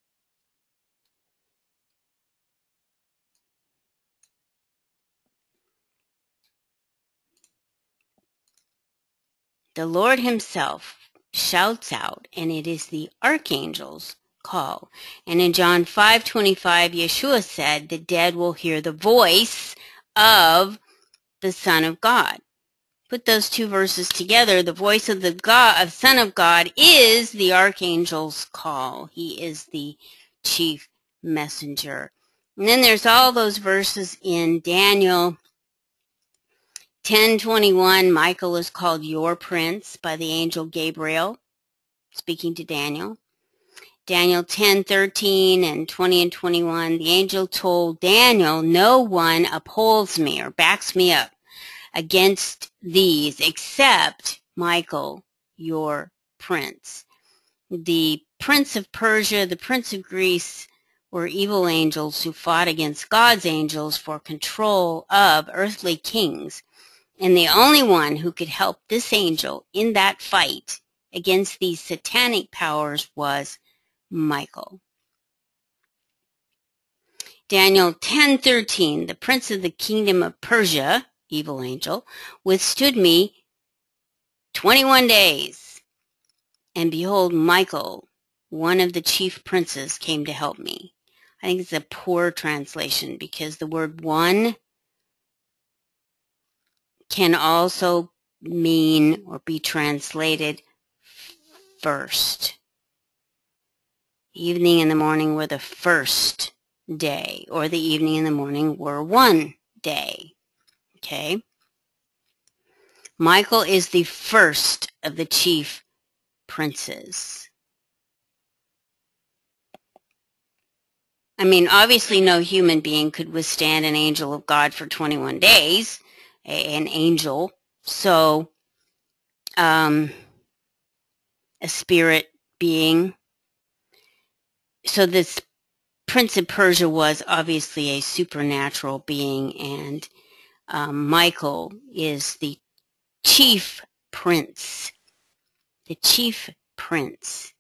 The Lord himself shouts out, and it is the archangel's call. And in John five twenty-five, Yeshua said, the dead will hear the voice of the Son of God. Put those two verses together. The voice of the God, of Son of God is the archangel's call. He is the chief messenger. And then there's all those verses in Daniel ten twenty-one, Michael is called your prince by the angel Gabriel, speaking to Daniel. Daniel ten thirteen and twenty and twenty-one, the angel told Daniel, no one upholds me or backs me up against these except Michael, your prince. The prince of Persia, the prince of Greece were evil angels who fought against God's angels for control of earthly kings. And the only one who could help this angel in that fight against these satanic powers was Michael. Daniel ten thirteen, the prince of the kingdom of Persia, evil angel, withstood me twenty-one days. And behold, Michael, one of the chief princes, came to help me. I think it's a poor translation, because the word one can also mean or be translated first. Evening and the morning were the first day, or the evening and the morning were one day. Okay? Michael is the first of the chief princes. I mean, obviously no human being could withstand an angel of God for twenty-one days. An angel, so um, a spirit being. So this prince of Persia was obviously a supernatural being, and um, Michael is the chief prince, the chief prince.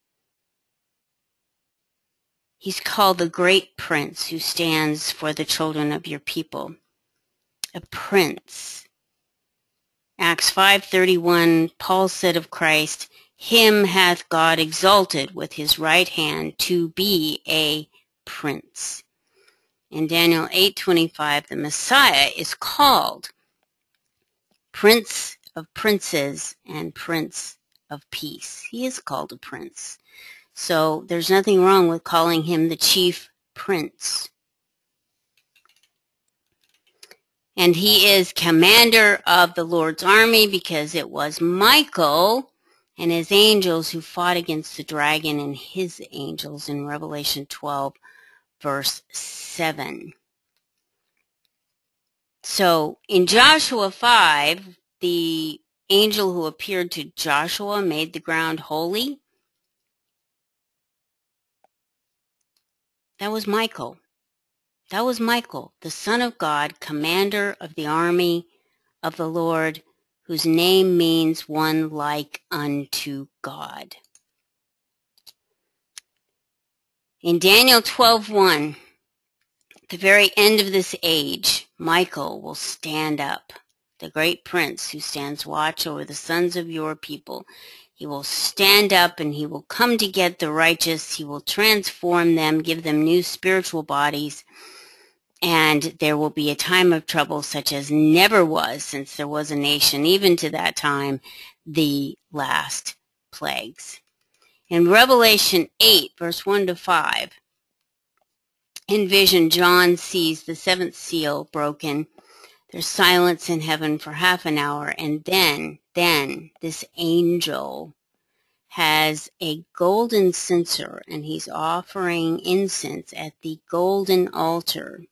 He's called the great prince who stands for the children of your people. A prince. Acts five thirty-one, Paul said of Christ, him hath God exalted with his right hand to be a prince. In Daniel eight twenty-five, the Messiah is called Prince of Princes and Prince of Peace. He is called a prince. So there's nothing wrong with calling him the chief prince. And he is commander of the Lord's army, because it was Michael and his angels who fought against the dragon and his angels in Revelation twelve, verse seven. So in Joshua five, the angel who appeared to Joshua made the ground holy. That was Michael. That was Michael, the Son of God, commander of the army of the Lord, whose name means one like unto God. In Daniel twelve one, at the very end of this age, Michael will stand up, the great prince who stands watch over the sons of your people. He will stand up and he will come to get the righteous. He will transform them, give them new spiritual bodies, and there will be a time of trouble such as never was since there was a nation, even to that time, the last plagues. In Revelation eight, verse one to five, in vision, John sees the seventh seal broken. There's silence in heaven for half an hour, and then, then, this angel has a golden censer, and he's offering incense at the golden altar.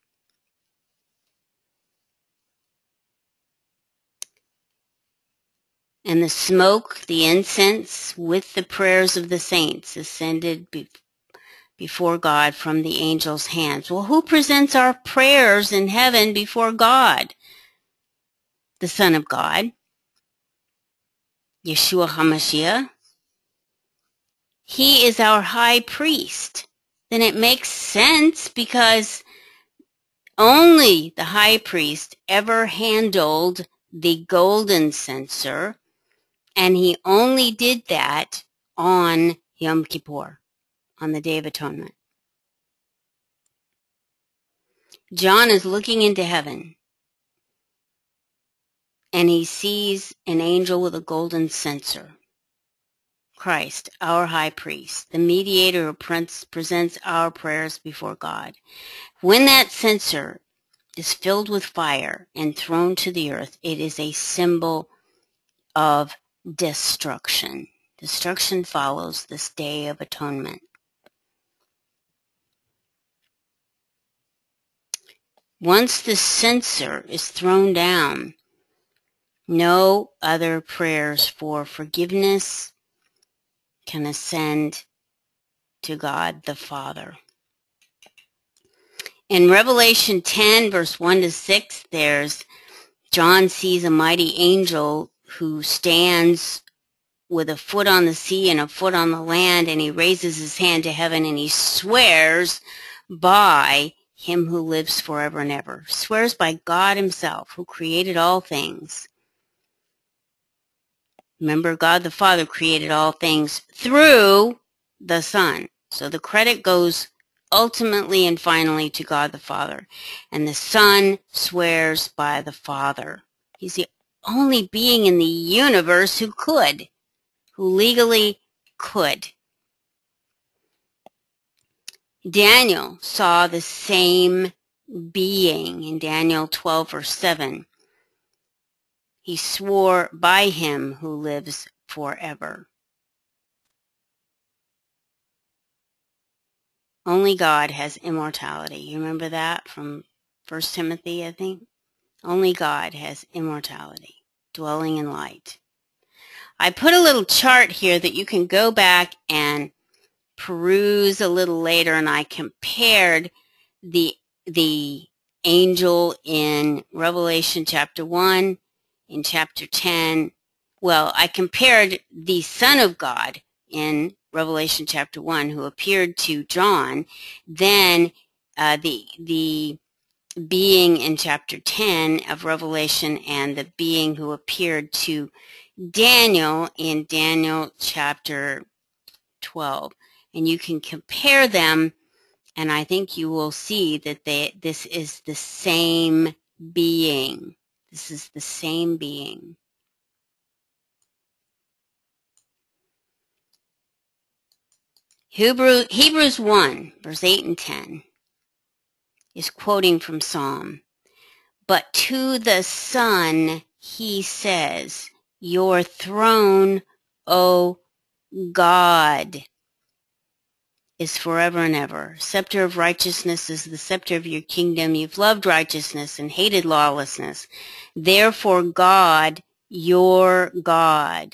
And the smoke, the incense, with the prayers of the saints ascended be before God from the angel's hands. Well, who presents our prayers in heaven before God? The Son of God, Yeshua HaMashiach. He is our high priest. Then it makes sense because only the high priest ever handled the golden censer, and he only did that on Yom Kippur, on the Day of Atonement. John is looking into heaven, and he sees an angel with a golden censer. Christ, our high priest, the mediator who presents our prayers before God. When that censer is filled with fire and thrown to the earth, it is a symbol of destruction. Destruction follows this Day of Atonement. Once the censer is thrown down, no other prayers for forgiveness can ascend to God the Father. In Revelation ten, verse one to six, there's John sees a mighty angel who stands with a foot on the sea and a foot on the land, and he raises his hand to heaven and he swears by him who lives forever and ever. Swears by God himself, who created all things. Remember, God the Father created all things through the Son. So the credit goes ultimately and finally to God the Father. And the Son swears by the Father. He's the only being in the universe who could, who legally could. Daniel saw the same being in Daniel twelve, verse seven. He swore by him who lives forever. Only God has immortality. You remember that from First Timothy, I think? Only God has immortality, dwelling in light. I put a little chart here that you can go back and peruse a little later, and I compared the, the angel in Revelation chapter one, in chapter ten. Well, I compared the Son of God in Revelation chapter one, who appeared to John, then uh, the the being in chapter ten of Revelation, and the being who appeared to Daniel in Daniel chapter twelve. And you can compare them, and I think you will see that they, this is the same being. This is the same being. Hebrew, Hebrews one, verse eight and ten is quoting from Psalm. But to the Son he says, your throne, O God, is forever and ever. Scepter of righteousness is the scepter of your kingdom. You've loved righteousness and hated lawlessness. Therefore God, your God,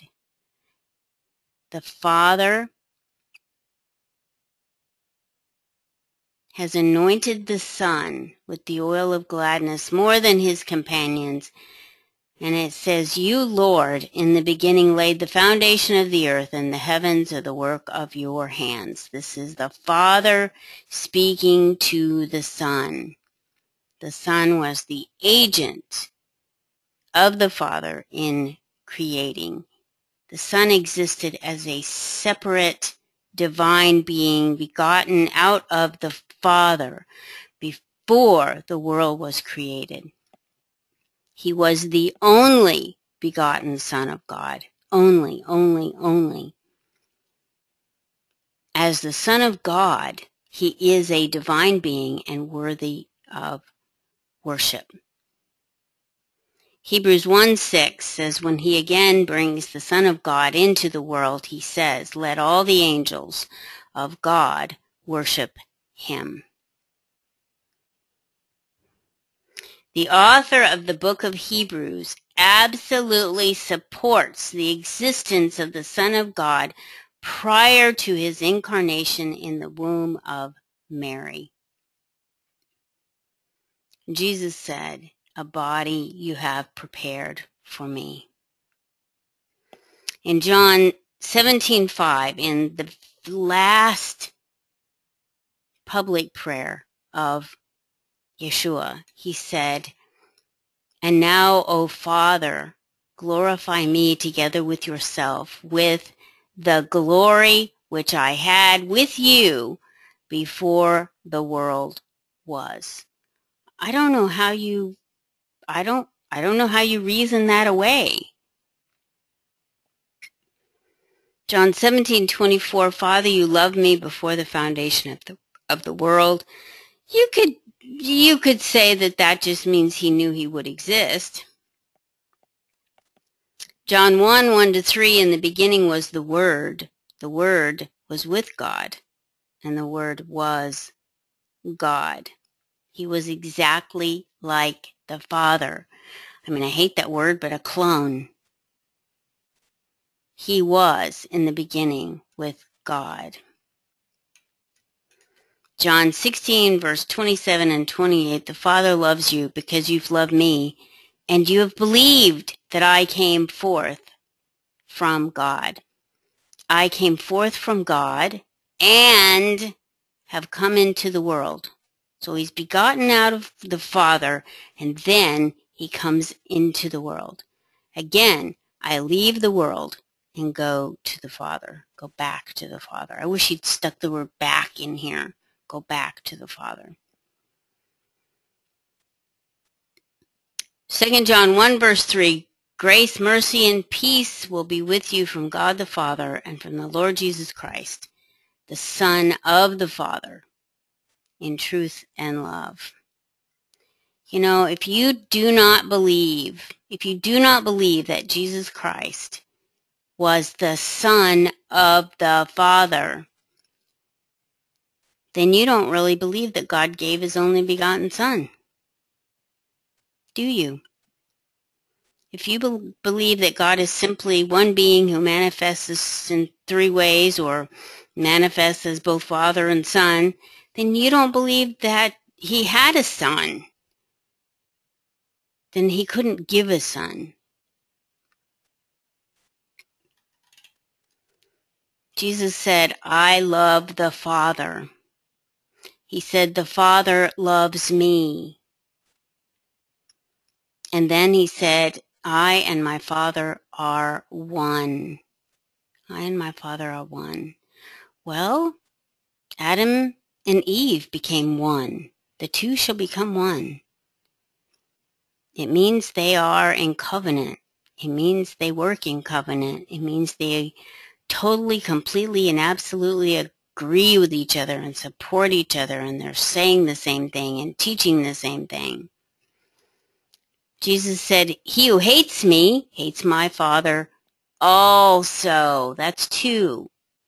the Father, has anointed the Son with the oil of gladness more than his companions. And it says, you, Lord, in the beginning laid the foundation of the earth, and the heavens are the work of your hands. This is the Father speaking to the Son. The Son was the agent of the Father in creating. The Son existed as a separate divine being begotten out of the Father before the world was created. He was the only begotten Son of God. Only, only, only. As the Son of God, he is a divine being and worthy of worship. Hebrews one six says, when he again brings the Son of God into the world, he says, let all the angels of God worship him. The author of the book of Hebrews absolutely supports the existence of the Son of God prior to his incarnation in the womb of Mary. Jesus said, a body you have prepared for me. In John seventeen five, in the last public prayer of Yeshua, he said, and now, O Father, glorify me together with yourself, with the glory which I had with you before the world was. I don't know how you, I don't, I don't know how you reason that away. John seventeen twenty-four, Father, you loved me before the foundation of the, of the world. You could, you could say that that just means he knew he would exist. John one, one to three, in the beginning was the Word. The Word was with God, and the Word was God. He was exactly like the Father. I mean, I hate that word, but a clone. He was in the beginning with God. John sixteen, verse twenty-seven and twenty-eight, the Father loves you because you've loved me, and you have believed that I came forth from God. I came forth from God and have come into the world. So he's begotten out of the Father, and then he comes into the world. Again, I leave the world and go to the Father, go back to the Father. I wish he'd stuck the word back in here. Go back to the Father. Second John one, verse three, grace, mercy, and peace will be with you from God the Father and from the Lord Jesus Christ, the Son of the Father, in truth and love. You know, if you do not believe, if you do not believe that Jesus Christ was the Son of the Father, then you don't really believe that God gave his only begotten Son. Do you? If you be- believe that God is simply one being who manifests in three ways or manifests as both Father and Son, then you don't believe that he had a son. Then he couldn't give a son. Jesus said, I love the Father. He said, the Father loves me. And then he said, I and my Father are one. I and my Father are one. Well, Adam and Eve became one. The two shall become one. It means they are in covenant. It means they work in covenant. It means they totally, completely, and absolutely agree with each other and support each other, and they're saying the same thing and teaching the same thing. Jesus said, he who hates me hates my Father also. That's two.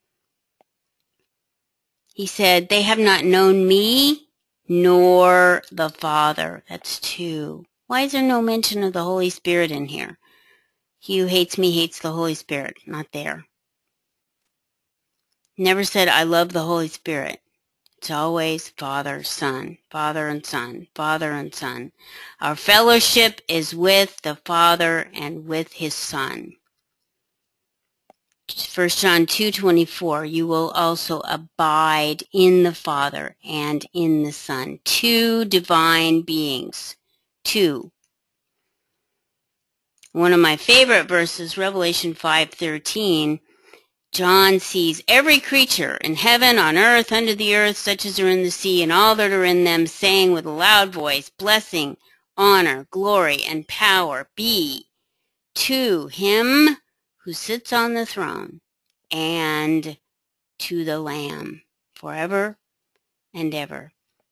He said, they have not known me nor the Father. That's two. Why is there no mention of the Holy Spirit in here? He who hates me hates the Holy Spirit. Not there. Never said, I love the Holy Spirit. It's always Father, Son, Father and Son, Father and Son. Our fellowship is with the Father and with His Son. First John two twenty-four, you will also abide in the Father and in the Son. Two divine beings. Two. One of my favorite verses, Revelation five thirteen, John sees every creature in heaven, on earth, under the earth, such as are in the sea, and all that are in them, saying with a loud voice, blessing, honor, glory, and power be to Him who sits on the throne and to the Lamb forever and ever.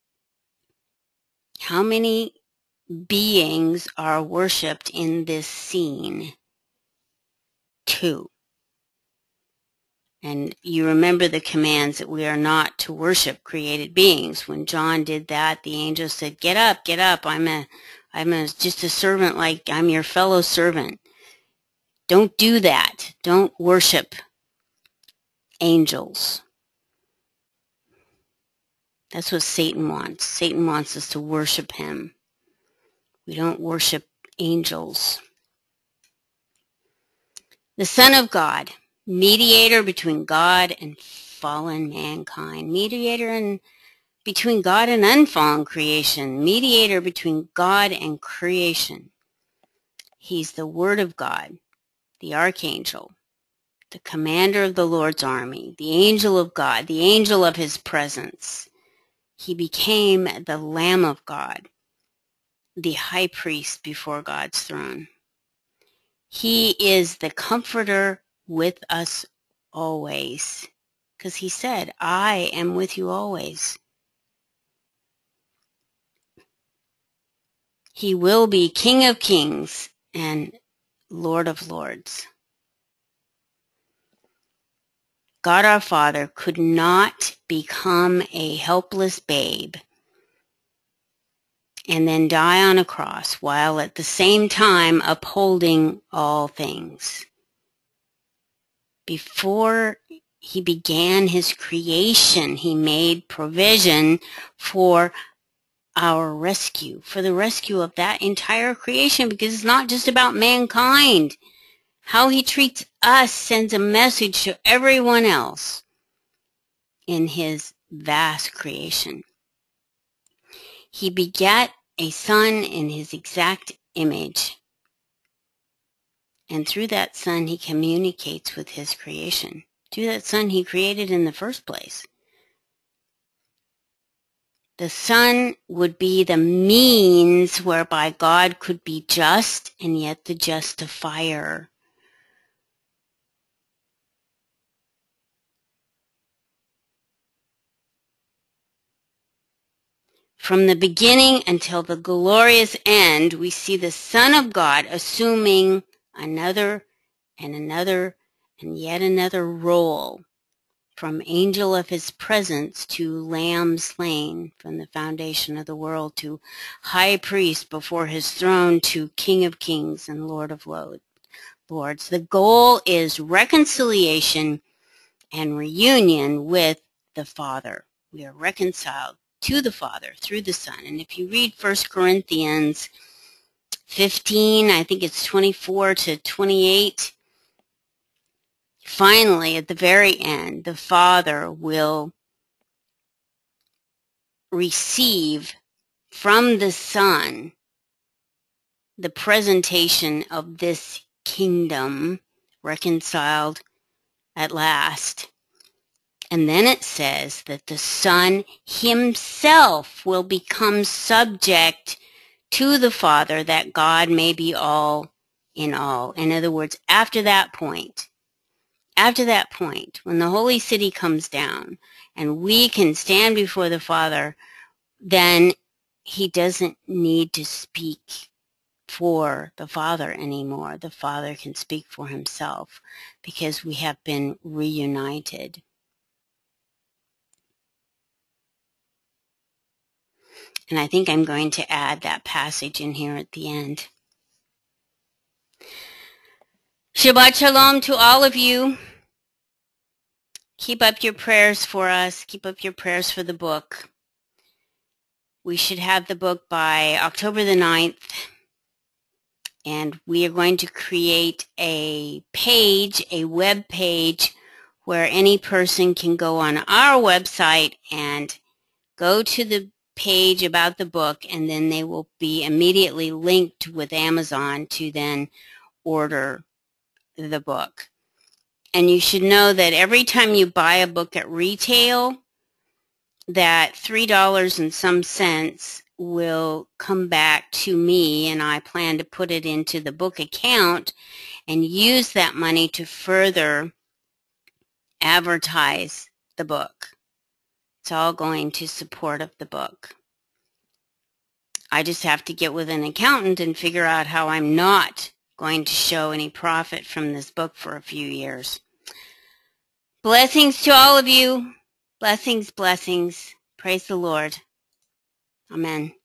How many beings are worshipped in this scene? Two. And you remember the commands that we are not to worship created beings. When John did that, the angel said, get up, get up. I'm a, I'm a, just a servant, like I'm your fellow servant. Don't do that. Don't worship angels. That's what Satan wants. Satan wants us to worship him. We don't worship angels. The Son of God, mediator between God and fallen mankind, mediator in, between God and unfallen creation, mediator between God and creation. He's the Word of God, the archangel, the commander of the Lord's army, the angel of God, the angel of His presence. He became the Lamb of God, the high priest before God's throne. He is the comforter with us always, because He said, I am with you always. He will be King of Kings and Lord of Lords. God our Father could not become a helpless babe and then die on a cross while at the same time upholding all things. Before He began His creation, He made provision for our rescue, for the rescue of that entire creation, because it's not just about mankind. How He treats us sends a message to everyone else in His vast creation. He begat a Son in His exact image, and through that Son He communicates with His creation. Through that Son He created in the first place. The Son would be the means whereby God could be just and yet the justifier. From the beginning until the glorious end, we see the Son of God assuming another and another and yet another role, from angel of His presence to lamb slain from the foundation of the world, to high priest before His throne, to King of Kings and Lord of Lords. The goal is reconciliation and reunion with the Father. We are reconciled to the Father through the Son. And if you read First Corinthians fifteen, I think it's twenty-four to twenty-eight, finally, at the very end, the Father will receive from the Son the presentation of this kingdom, reconciled at last. And then it says that the Son Himself will become subject to the Father, that God may be all in all. In other words, after that point, after that point, when the Holy City comes down and we can stand before the Father, then He doesn't need to speak for the Father anymore. The Father can speak for Himself because we have been reunited. And I think I'm going to add that passage in here at the end. Shabbat Shalom to all of you. keep up your prayers for us. Keep up your prayers for the book. We should have the book by October the ninth. And we are going to create a page, a web page, where any person can go on our website and go to the page about the book, and then they will be immediately linked with Amazon to then order the book. And you should know that every time you buy a book at retail, that three dollars and some cents will come back to me, and I plan to put it into the book account and use that money to further advertise the book. It's all going to support of the book. I just have to get with an accountant and figure out how I'm not going to show any profit from this book for a few years. Blessings to all of you. Blessings, blessings. Praise the Lord. Amen.